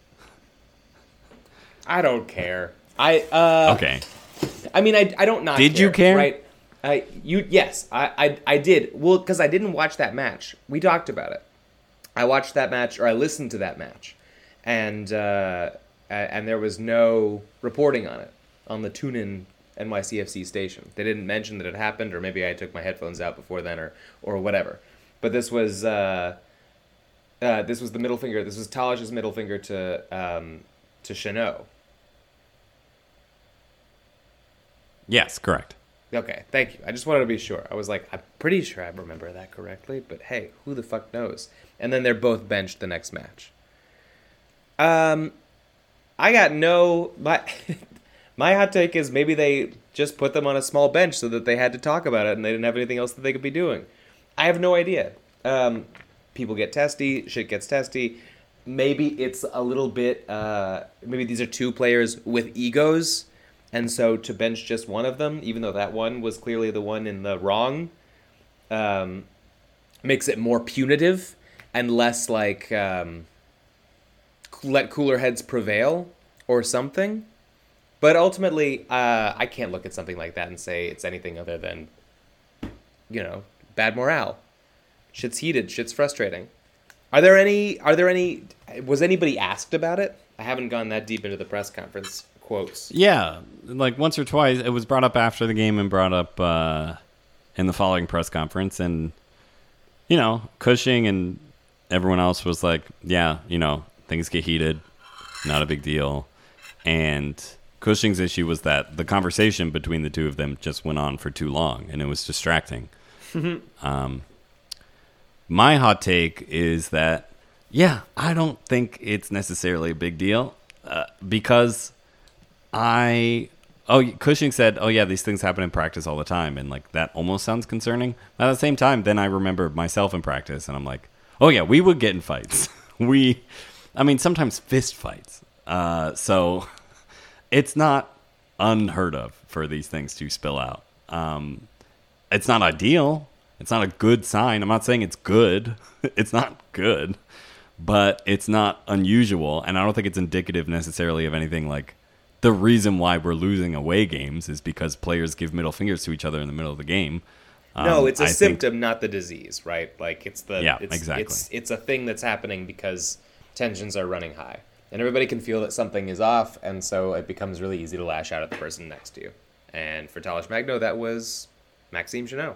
[SPEAKER 1] I don't care. I uh,
[SPEAKER 6] Okay.
[SPEAKER 1] I mean, I, I don't not.
[SPEAKER 6] Did
[SPEAKER 1] care,
[SPEAKER 6] you care?
[SPEAKER 1] Right? I you yes, I I, I did. Well, because I didn't watch that match. We talked about it. I watched that match, or I listened to that match, and uh, a- and there was no reporting on it on the TuneIn N Y C F C station. They didn't mention that it happened, or maybe I took my headphones out before then, or or whatever. But this was uh, uh, this was the middle finger. This was Talish's middle finger to um, to Chanot.
[SPEAKER 6] Yes, correct.
[SPEAKER 1] Okay, thank you. I just wanted to be sure. I was like, I'm pretty sure I remember that correctly, but hey, who the fuck knows? And then they're both benched the next match. Um, I got no my my hot take is maybe they just put them on a small bench so that they had to talk about it and they didn't have anything else that they could be doing. I have no idea. Um, people get testy, shit gets testy. Maybe it's a little bit. Uh, maybe these are two players with egos. And so to bench just one of them, even though that one was clearly the one in the wrong, um, makes it more punitive and less like um, let cooler heads prevail or something. But ultimately, uh, I can't look at something like that and say it's anything other than, you know, bad morale. Shit's heated. Shit's frustrating. Are there any? Are there any? Was anybody asked about it? I haven't gone that deep into the press conference quotes.
[SPEAKER 6] Yeah, like once or twice. It was brought up after the game and brought up uh, in the following press conference. And, you know, Cushing and everyone else was like, yeah, you know, things get heated. Not a big deal. And Cushing's issue was that the conversation between the two of them just went on for too long and it was distracting. um, my hot take is that, yeah, I don't think it's necessarily a big deal uh, because I, oh, Cushing said, oh yeah, these things happen in practice all the time. And like, that almost sounds concerning. At the same time, then I remember myself in practice and I'm like, oh yeah, we would get in fights. we, I mean, sometimes fist fights. Uh, so it's not unheard of for these things to spill out. Um, it's not ideal. It's not a good sign. I'm not saying it's good. It's not good, but it's not unusual. And I don't think it's indicative necessarily of anything like the reason why we're losing away games is because players give middle fingers to each other in the middle of the game.
[SPEAKER 1] No,
[SPEAKER 6] Um,
[SPEAKER 1] it's a
[SPEAKER 6] I
[SPEAKER 1] symptom,
[SPEAKER 6] think,
[SPEAKER 1] not the disease, right? Like it's the
[SPEAKER 6] Yeah,
[SPEAKER 1] it's,
[SPEAKER 6] exactly.
[SPEAKER 1] It's it's a thing that's happening because tensions are running high, and everybody can feel that something is off, and so it becomes really easy to lash out at the person next to you. And for Talish Magno, that was Maxime Chanot.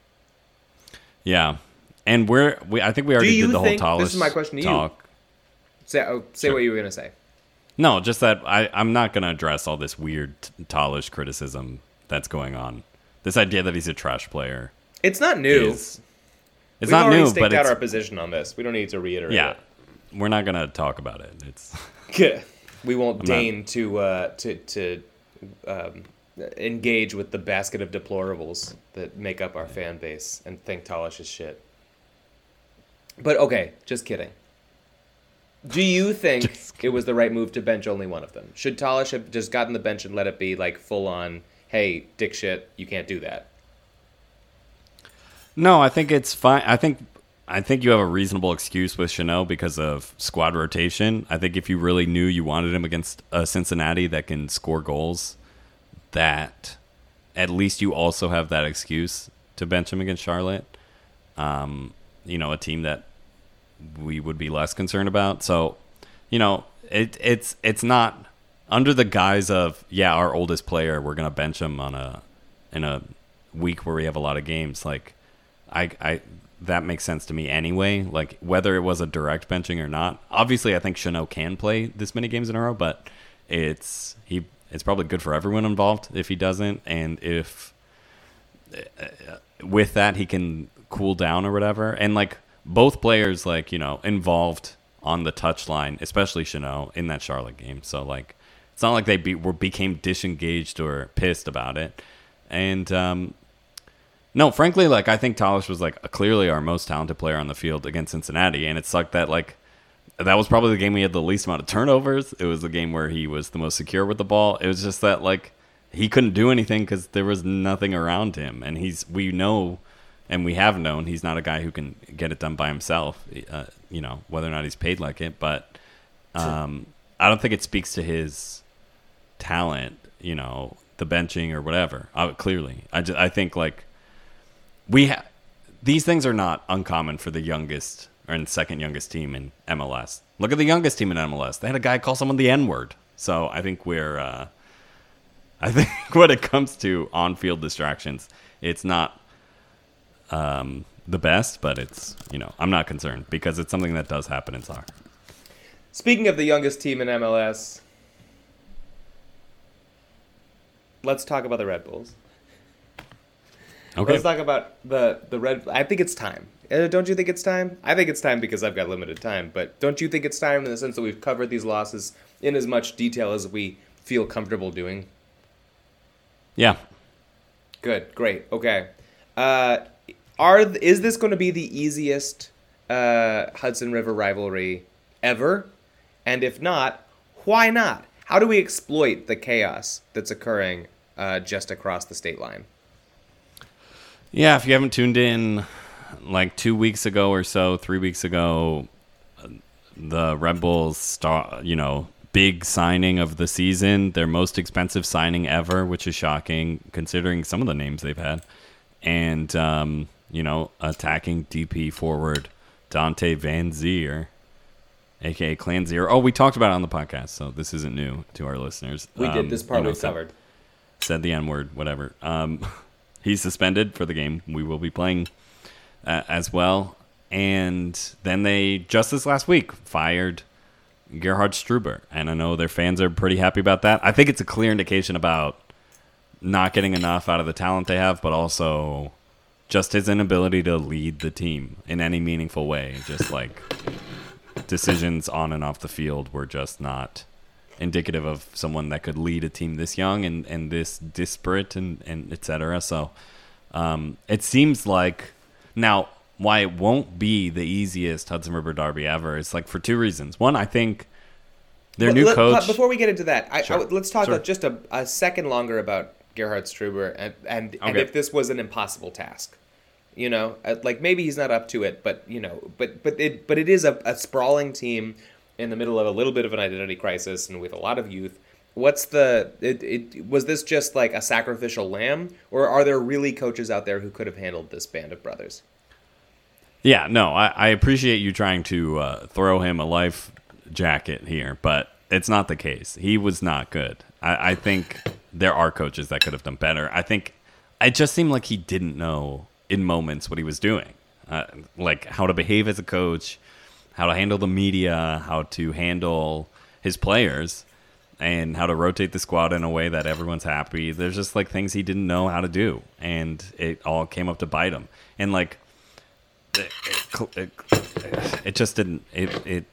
[SPEAKER 6] yeah. And we're, we, I think we already
[SPEAKER 1] you
[SPEAKER 6] did the
[SPEAKER 1] think-
[SPEAKER 6] whole Tallis
[SPEAKER 1] this is my question to you.
[SPEAKER 6] talk.
[SPEAKER 1] Say oh, say
[SPEAKER 6] Sure.
[SPEAKER 1] what you were gonna say.
[SPEAKER 6] No, just that I, I'm not going to address all this weird Tallish criticism that's going on. This idea that he's a trash player
[SPEAKER 1] It's not new.
[SPEAKER 6] is it's
[SPEAKER 1] We've
[SPEAKER 6] not
[SPEAKER 1] already
[SPEAKER 6] new,
[SPEAKER 1] staked
[SPEAKER 6] but
[SPEAKER 1] out
[SPEAKER 6] it's,
[SPEAKER 1] our position on this. We don't need to reiterate
[SPEAKER 6] yeah, we're not going to talk about it. It's
[SPEAKER 1] it. We won't
[SPEAKER 6] I'm not-
[SPEAKER 1] deign to uh, to to um, engage with the basket of deplorables that make up our fan base and think Talish is shit. But okay, just kidding. Do you think it was the right move to bench only one of them? Should Talish have just gotten the bench and let it be like full on, hey, dick shit, you can't do that?
[SPEAKER 6] No, I think it's fine. I think I think you have a reasonable excuse with Chanel because of squad rotation. I think if you really knew you wanted him against uh, Cincinnati that can score goals, that at least you also have that excuse to bench him against Charlotte. Um, you know, a team that we would be less concerned about. So, you know, it it's it's not under the guise of, yeah, our oldest player, we're gonna bench him on a in a week where we have a lot of games. Like, I I that makes sense to me anyway. Like, whether it was a direct benching or not. Obviously, I think Chanot can play this many games in a row, but it's he it's probably good for everyone involved if he doesn't, and if uh, with that he can cool down or whatever. And like both players, like, you know, involved on the touchline, especially Chanot in that Charlotte game. So like, it's not like they be, were became disengaged or pissed about it. And um, no, frankly, like I think Tallish was like clearly our most talented player on the field against Cincinnati, and it sucked that like that was probably the game we had the least amount of turnovers. It was the game where he was the most secure with the ball. It was just that like he couldn't do anything because there was nothing around him, and he's we know. And we have known he's not a guy who can get it done by himself, uh, you know, whether or not he's paid like it. But um, I don't think it speaks to his talent, you know, the benching or whatever. Uh, clearly, I, just, I think like we ha- these things are not uncommon for the youngest or second youngest team in M L S. Look at the youngest team in M L S. They had a guy call someone the N-word. So I think we're, uh, I think when it comes to on-field distractions, it's not Um, the best, but it's, you know, I'm not concerned because it's something that does happen in soccer.
[SPEAKER 1] Speaking of the youngest team in M L S, let's talk about the Red Bulls. Okay. Let's talk about the, the Red... I think it's time. Uh, don't you think it's time? I think it's time because I've got limited time, but don't you think it's time in the sense that we've covered these losses in as much detail as we feel comfortable doing?
[SPEAKER 6] Yeah.
[SPEAKER 1] Good. Great. Okay. Uh... Are is this going to be the easiest uh, Hudson River rivalry ever? And if not, why not? How do we exploit the chaos that's occurring uh, just across the state line?
[SPEAKER 6] Yeah, if you haven't tuned in like two weeks ago or so, three weeks ago, the Red Bulls, star, you know, big signing of the season, their most expensive signing ever, which is shocking considering some of the names they've had. And... Um, you know, attacking D P forward Dante Van Zier, a k a. Clan Zero. Oh, we talked about it on the podcast, so this isn't new to our listeners.
[SPEAKER 1] We um, did. This part
[SPEAKER 6] you know,
[SPEAKER 1] we covered.
[SPEAKER 6] Said, said the N-word, whatever. Um, he's suspended for the game. We will be playing uh, as well. And then they, just this last week, fired Gerhard Struber. And I know their fans are pretty happy about that. I think it's a clear indication about not getting enough out of the talent they have, but also... just his inability to lead the team in any meaningful way. Just like decisions on and off the field were just not indicative of someone that could lead a team this young and, and this disparate and, and et cetera. So um, it seems like now why it won't be the easiest Hudson River derby ever is like for two reasons. One, I think their
[SPEAKER 1] well,
[SPEAKER 6] new
[SPEAKER 1] let,
[SPEAKER 6] coach.
[SPEAKER 1] Before we get into that, I,
[SPEAKER 6] sure.
[SPEAKER 1] I, let's talk
[SPEAKER 6] sure.
[SPEAKER 1] about just a, a second longer about Gerhard Struber and and,
[SPEAKER 6] okay.
[SPEAKER 1] and if this was an impossible task. You know, like maybe he's not up to it, but you know, but but it but it is a, a sprawling team in the middle of a little bit of an identity crisis and with a lot of youth. What's the it, it was this just like a sacrificial lamb, or are there really coaches out there who could have handled this band of brothers?
[SPEAKER 6] Yeah, no, I, I appreciate you trying to uh, throw him a life jacket here, but it's not the case. He was not good. I, I think there are coaches that could have done better. I think it just seemed like he didn't know in moments what he was doing, uh, like how to behave as a coach, how to handle the media, how to handle his players, and how to rotate the squad in a way that everyone's happy. There's just like things he didn't know how to do, and it all came up to bite him. And like, it, it, it just didn't. It it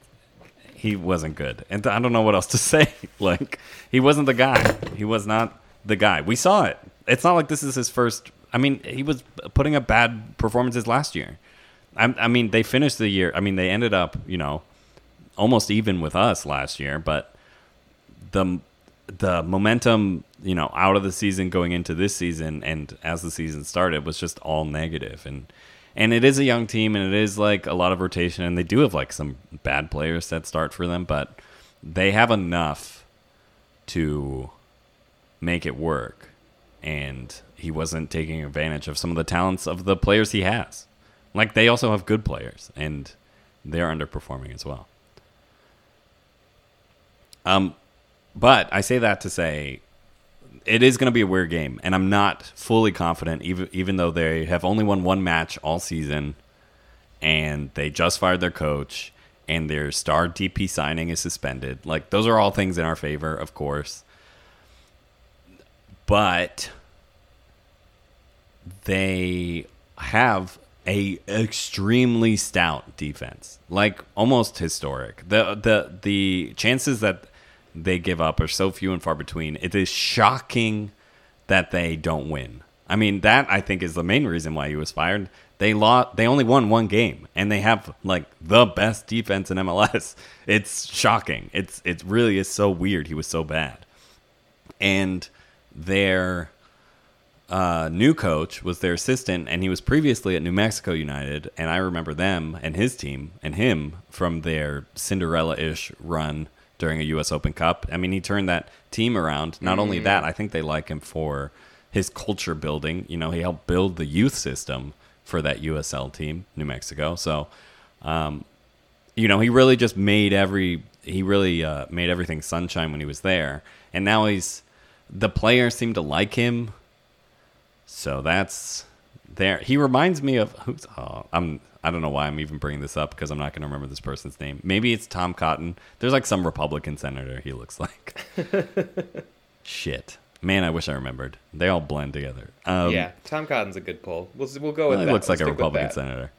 [SPEAKER 6] he wasn't good, and I don't know what else to say. Like, he wasn't the guy. He was not the guy. We saw it. It's not like this is his first. I mean, he was putting up bad performances last year. I, I mean, they finished the year. I mean, they ended up, you know, almost even with us last year. But the the momentum, you know, out of the season going into this season and as the season started was just all negative. And and it is a young team, and it is like a lot of rotation, and they do have like some bad players that start for them, but they have enough to make it work. and he wasn't taking advantage of some of the talents of the players he has. Like, they also have good players, and they're underperforming as well. Um, but I say that to say it is going to be a weird game, and I'm not fully confident, even even though they have only won one match all season, and they just fired their coach, and their star D P signing is suspended. Like, those are all things in our favor, of course. But they have a extremely stout defense, like almost historic. The the the chances that they give up are so few and far between. It is shocking that they don't win. I mean, that I think is the main reason why he was fired. They lost. They only won one game, and they have like the best defense in M L S. It's shocking. It's it really is so weird. He was so bad, and their uh, new coach was their assistant, and he was previously at New Mexico United. And I remember them and his team and him from their Cinderella-ish run during a U S Open Cup. I mean, he turned that team around. Not mm. only that, I think they like him for his culture building. You know, he helped build the youth system for that U S L team, New Mexico. So, um, you know, he really just made every he really uh, made everything sunshine when he was there. And now he's the players seem to like him. So that's there. He reminds me of who's oh, I'm. I don't know why I'm even bringing this up because I'm not going to remember this person's name. Maybe it's Tom Cotton. There's like some Republican senator he looks like. Shit. Man, I wish I remembered. They all blend together. Um,
[SPEAKER 1] yeah, Tom Cotton's a good pull. We'll we'll go with
[SPEAKER 6] well,
[SPEAKER 1] that.
[SPEAKER 6] He looks
[SPEAKER 1] We'll
[SPEAKER 6] like a
[SPEAKER 1] stick with
[SPEAKER 6] Republican
[SPEAKER 1] that.
[SPEAKER 6] senator.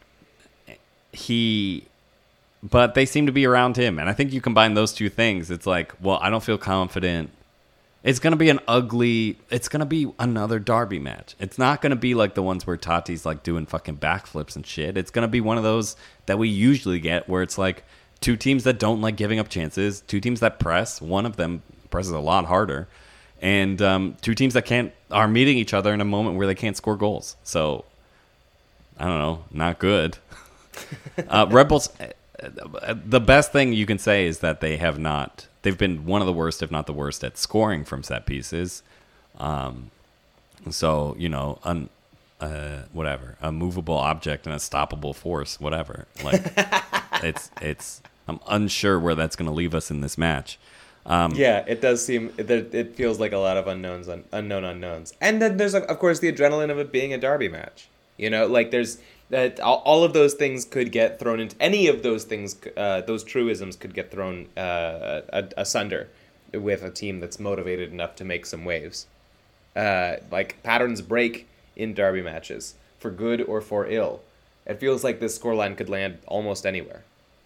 [SPEAKER 6] He, but they seem to be around him. And I think you combine those two things. It's like, well, I don't feel confident. It's going to be an ugly, it's going to be another derby match. It's not going to be like the ones where Tati's like doing fucking backflips and shit. It's going to be one of those that we usually get where it's like two teams that don't like giving up chances, two teams that press. One of them presses a lot harder. And um, two teams that can't are meeting each other in a moment where they can't score goals. So, I don't know, not good. uh, Red Bulls, uh, the best thing you can say is that they have not... They've been one of the worst, if not the worst, at scoring from set pieces. Um, so, you know, un, uh, whatever, a movable object, an unstoppable force, whatever. Like, it's it's. I'm unsure where that's going to leave us in this match. Um,
[SPEAKER 1] yeah, it does seem it, it feels like a lot of unknowns, un, unknown unknowns, and then there's of course the adrenaline of it being a derby match. You know, like there's. That all, all of those things could get thrown into any of those things. Uh, those truisms could get thrown uh, asunder with a team that's motivated enough to make some waves. Uh, like patterns break in derby matches for good or for ill. It feels like this scoreline could land almost anywhere.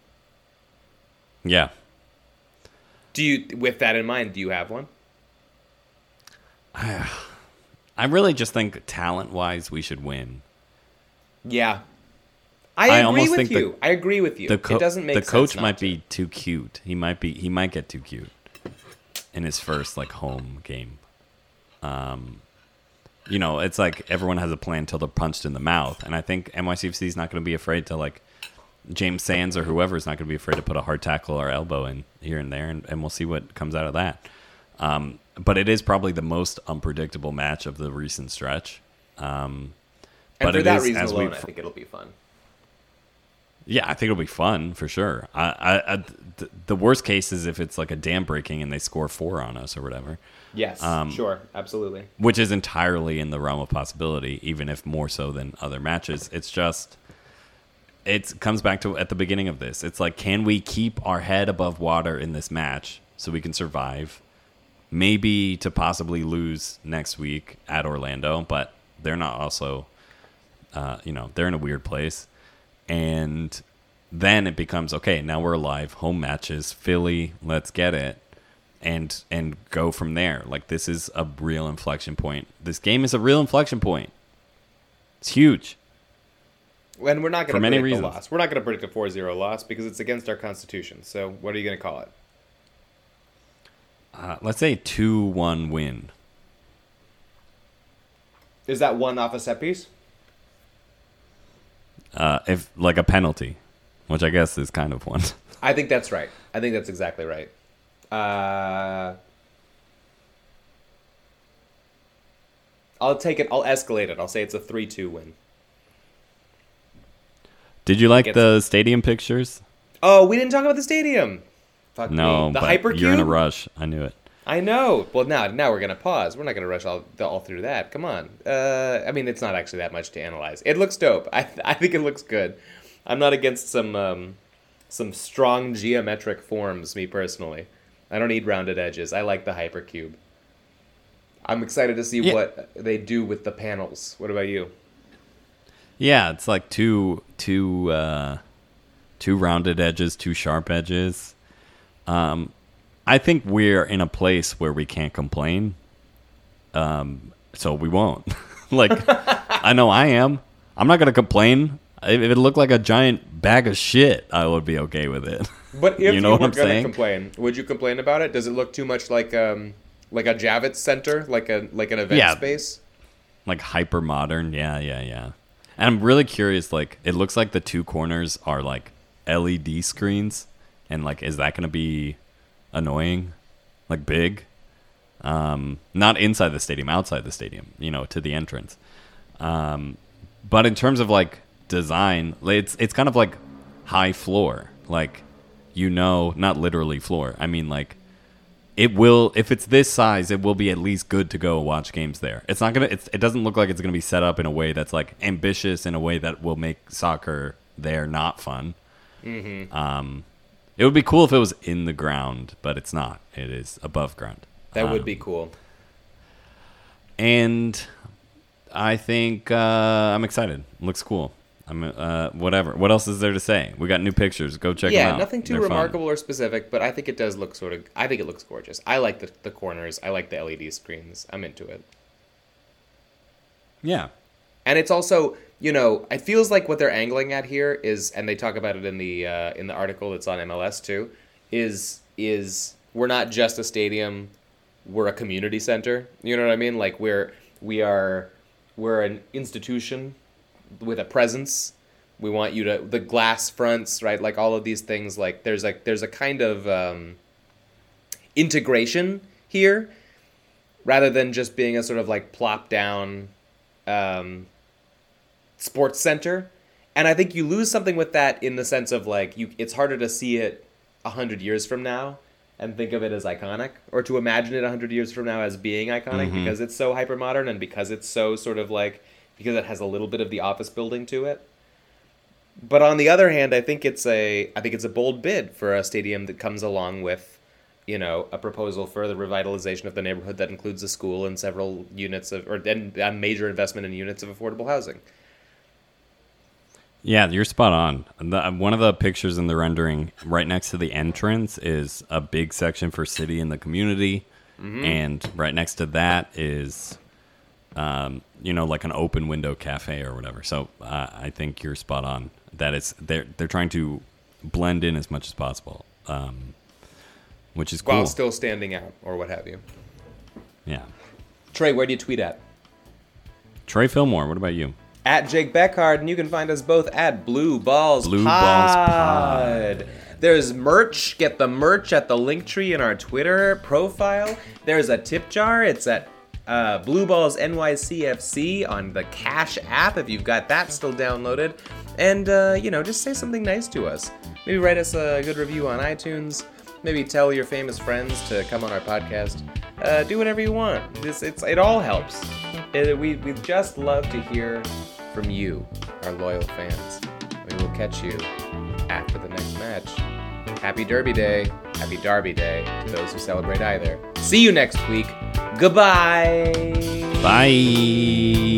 [SPEAKER 6] Yeah.
[SPEAKER 1] Do you, with that in mind, do you have one?
[SPEAKER 6] I really just think talent-wise, we should win.
[SPEAKER 1] Yeah, I,
[SPEAKER 6] I
[SPEAKER 1] agree
[SPEAKER 6] almost
[SPEAKER 1] with
[SPEAKER 6] think
[SPEAKER 1] you.
[SPEAKER 6] the,
[SPEAKER 1] I agree with you.
[SPEAKER 6] The co-
[SPEAKER 1] it doesn't make
[SPEAKER 6] the
[SPEAKER 1] sense
[SPEAKER 6] coach
[SPEAKER 1] not
[SPEAKER 6] might
[SPEAKER 1] to.
[SPEAKER 6] be too cute. He might be. He might get too cute in his first like home game. Um, you know, it's like everyone has a plan until they're punched in the mouth, and I think N Y C F C is not going to be afraid to like James Sands or whoever is not going to be afraid to put a hard tackle or elbow in here and there, and, and we'll see what comes out of that. Um, but it is probably the most unpredictable match of the recent stretch. Um,
[SPEAKER 1] And
[SPEAKER 6] but
[SPEAKER 1] for
[SPEAKER 6] it
[SPEAKER 1] that
[SPEAKER 6] is,
[SPEAKER 1] reason
[SPEAKER 6] as
[SPEAKER 1] alone,
[SPEAKER 6] we,
[SPEAKER 1] I think it'll be fun.
[SPEAKER 6] Yeah, I think it'll be fun for sure. I, I, I, th- the worst case is if it's like a dam breaking and they score four on us or whatever.
[SPEAKER 1] Yes,
[SPEAKER 6] Um,
[SPEAKER 1] sure, absolutely.
[SPEAKER 6] Which is entirely in the realm of possibility, even if more so than other matches. It's just, it comes back to at the beginning of this. It's like, can we keep our head above water in this match so we can survive? Maybe to possibly lose next week at Orlando, but they're not also, uh, you know, they're in a weird place. And then it becomes, okay, now we're alive. Home matches, Philly, let's get it. And and go from there. Like, this is a real inflection point. This game is a real inflection point. It's huge.
[SPEAKER 1] And we're not going to
[SPEAKER 6] many
[SPEAKER 1] predict
[SPEAKER 6] reasons.
[SPEAKER 1] a loss. We're not going to predict a four zero loss because it's against our Constitution. So what are you going to call it?
[SPEAKER 6] Uh, let's say two one win.
[SPEAKER 1] Is that one off a set piece?
[SPEAKER 6] Uh, if like a penalty, which I guess is kind of one.
[SPEAKER 1] I think that's right. I think that's exactly right. Uh, I'll take it. I'll escalate it. I'll say it's a three two win.
[SPEAKER 6] Did you like
[SPEAKER 1] Gets-
[SPEAKER 6] the stadium pictures?
[SPEAKER 1] Oh, we didn't talk about the stadium. Fuck
[SPEAKER 6] No,
[SPEAKER 1] me. The
[SPEAKER 6] but
[SPEAKER 1] Hypercube?
[SPEAKER 6] you're in a rush. I knew it.
[SPEAKER 1] I know. Well, now now we're gonna pause. We're not gonna rush all all through that. Come on. Uh, I mean, it's not actually that much to analyze. It looks dope. I I think it looks good. I'm not against some um, some strong geometric forms. Me personally, I don't need rounded edges. I like the Hypercube. I'm excited to see
[SPEAKER 6] Yeah.
[SPEAKER 1] what they do with the panels. What about you?
[SPEAKER 6] Yeah, it's like two two uh, two rounded edges, two sharp edges. Um, I think we're in a place where we can't complain. Um, so we won't. Like, I know I am. I'm not gonna complain. If it looked like a giant bag of shit, I would be okay with it.
[SPEAKER 1] But if
[SPEAKER 6] You
[SPEAKER 1] you,
[SPEAKER 6] know
[SPEAKER 1] were
[SPEAKER 6] what I'm
[SPEAKER 1] gonna
[SPEAKER 6] saying?
[SPEAKER 1] complain, would you complain about it? Does it look too much like um like a Javits Center, like a like an event
[SPEAKER 6] Yeah.
[SPEAKER 1] space?
[SPEAKER 6] Like hyper modern. Yeah, yeah, yeah. And I'm really curious, like, it looks like the two corners are like L E D screens, and like, is that gonna be annoying? Like big? Um, not inside the stadium, outside the stadium, you know, to the entrance. Um, but in terms of like design, like, it's it's kind of like high floor, like, you know, not literally floor. I mean, like, it will, if it's this size, it will be at least good to go watch games there. It's not gonna. It's, it doesn't look like it's gonna be set up in a way that's like ambitious, in a way that will make soccer there not fun.
[SPEAKER 1] Mm-hmm.
[SPEAKER 6] Um, it would be cool if it was in the ground, but it's not. It is above ground.
[SPEAKER 1] That
[SPEAKER 6] Um,
[SPEAKER 1] would be cool.
[SPEAKER 6] And I think uh, I'm excited. Looks cool. I'm uh, whatever. What else is there to say? We got new pictures. Go check them
[SPEAKER 1] Yeah,
[SPEAKER 6] out.
[SPEAKER 1] nothing too
[SPEAKER 6] They're fun.
[SPEAKER 1] remarkable or specific, but I think it does look sort of. I think it looks gorgeous. I like the the corners. I like the L E D screens. I'm into it.
[SPEAKER 6] Yeah.
[SPEAKER 1] And it's also, you know, it feels like what they're angling at here is, and they talk about it in the uh, in the article that's on M L S too, is is we're not just a stadium, we're a community center. You know what I mean? Like we're we are we're an institution with a presence. We want you to the glass fronts, right? Like all of these things. Like there's like there's a kind of um, integration here, rather than just being a sort of like plop down um, sports center. And I think you lose something with that in the sense of like you. It's harder to see it a hundred years from now and think of it as iconic, or to imagine it a hundred years from now as being iconic
[SPEAKER 6] Mm-hmm.
[SPEAKER 1] because it's so hyper modern and because it's so sort of like because it has a little bit of the office building to it. But on the other hand, I think it's a I think it's a bold bid for a stadium that comes along with, you know, a proposal for the revitalization of the neighborhood that includes a school and several units of, or and a major investment in units of affordable housing.
[SPEAKER 6] Yeah, you're spot on. The, one of the pictures in the rendering right next to the entrance is a big section for city and the community.
[SPEAKER 1] Mm-hmm.
[SPEAKER 6] And right next to that is, um, you know, like an open window cafe or whatever. So uh, I think you're spot on. That it's they're they're trying to blend in as much as possible, um, which is cool.
[SPEAKER 1] While still standing out, or what have you.
[SPEAKER 6] Yeah.
[SPEAKER 1] Trey, where do you tweet at?
[SPEAKER 6] Trey Fillmore, what about you?
[SPEAKER 1] At Jake Beckhard, and you can find us both at Blue Balls
[SPEAKER 6] Blue
[SPEAKER 1] Pod.
[SPEAKER 6] Balls Pod.
[SPEAKER 1] There's merch. Get the merch at the link tree in our Twitter profile. There's a tip jar. It's at uh, Blue Balls N Y C F C on the Cash app if you've got that still downloaded. And, uh, you know, just say something nice to us. Maybe write us a good review on iTunes. Maybe tell your famous friends to come on our podcast. Uh, do whatever you want. This, it's, it all helps. It, we, we just love to hear from you, our loyal fans. We will catch you after the next match. Happy Derby Day. Happy Derby Day to those who celebrate either. See you next week. Goodbye.
[SPEAKER 6] Bye.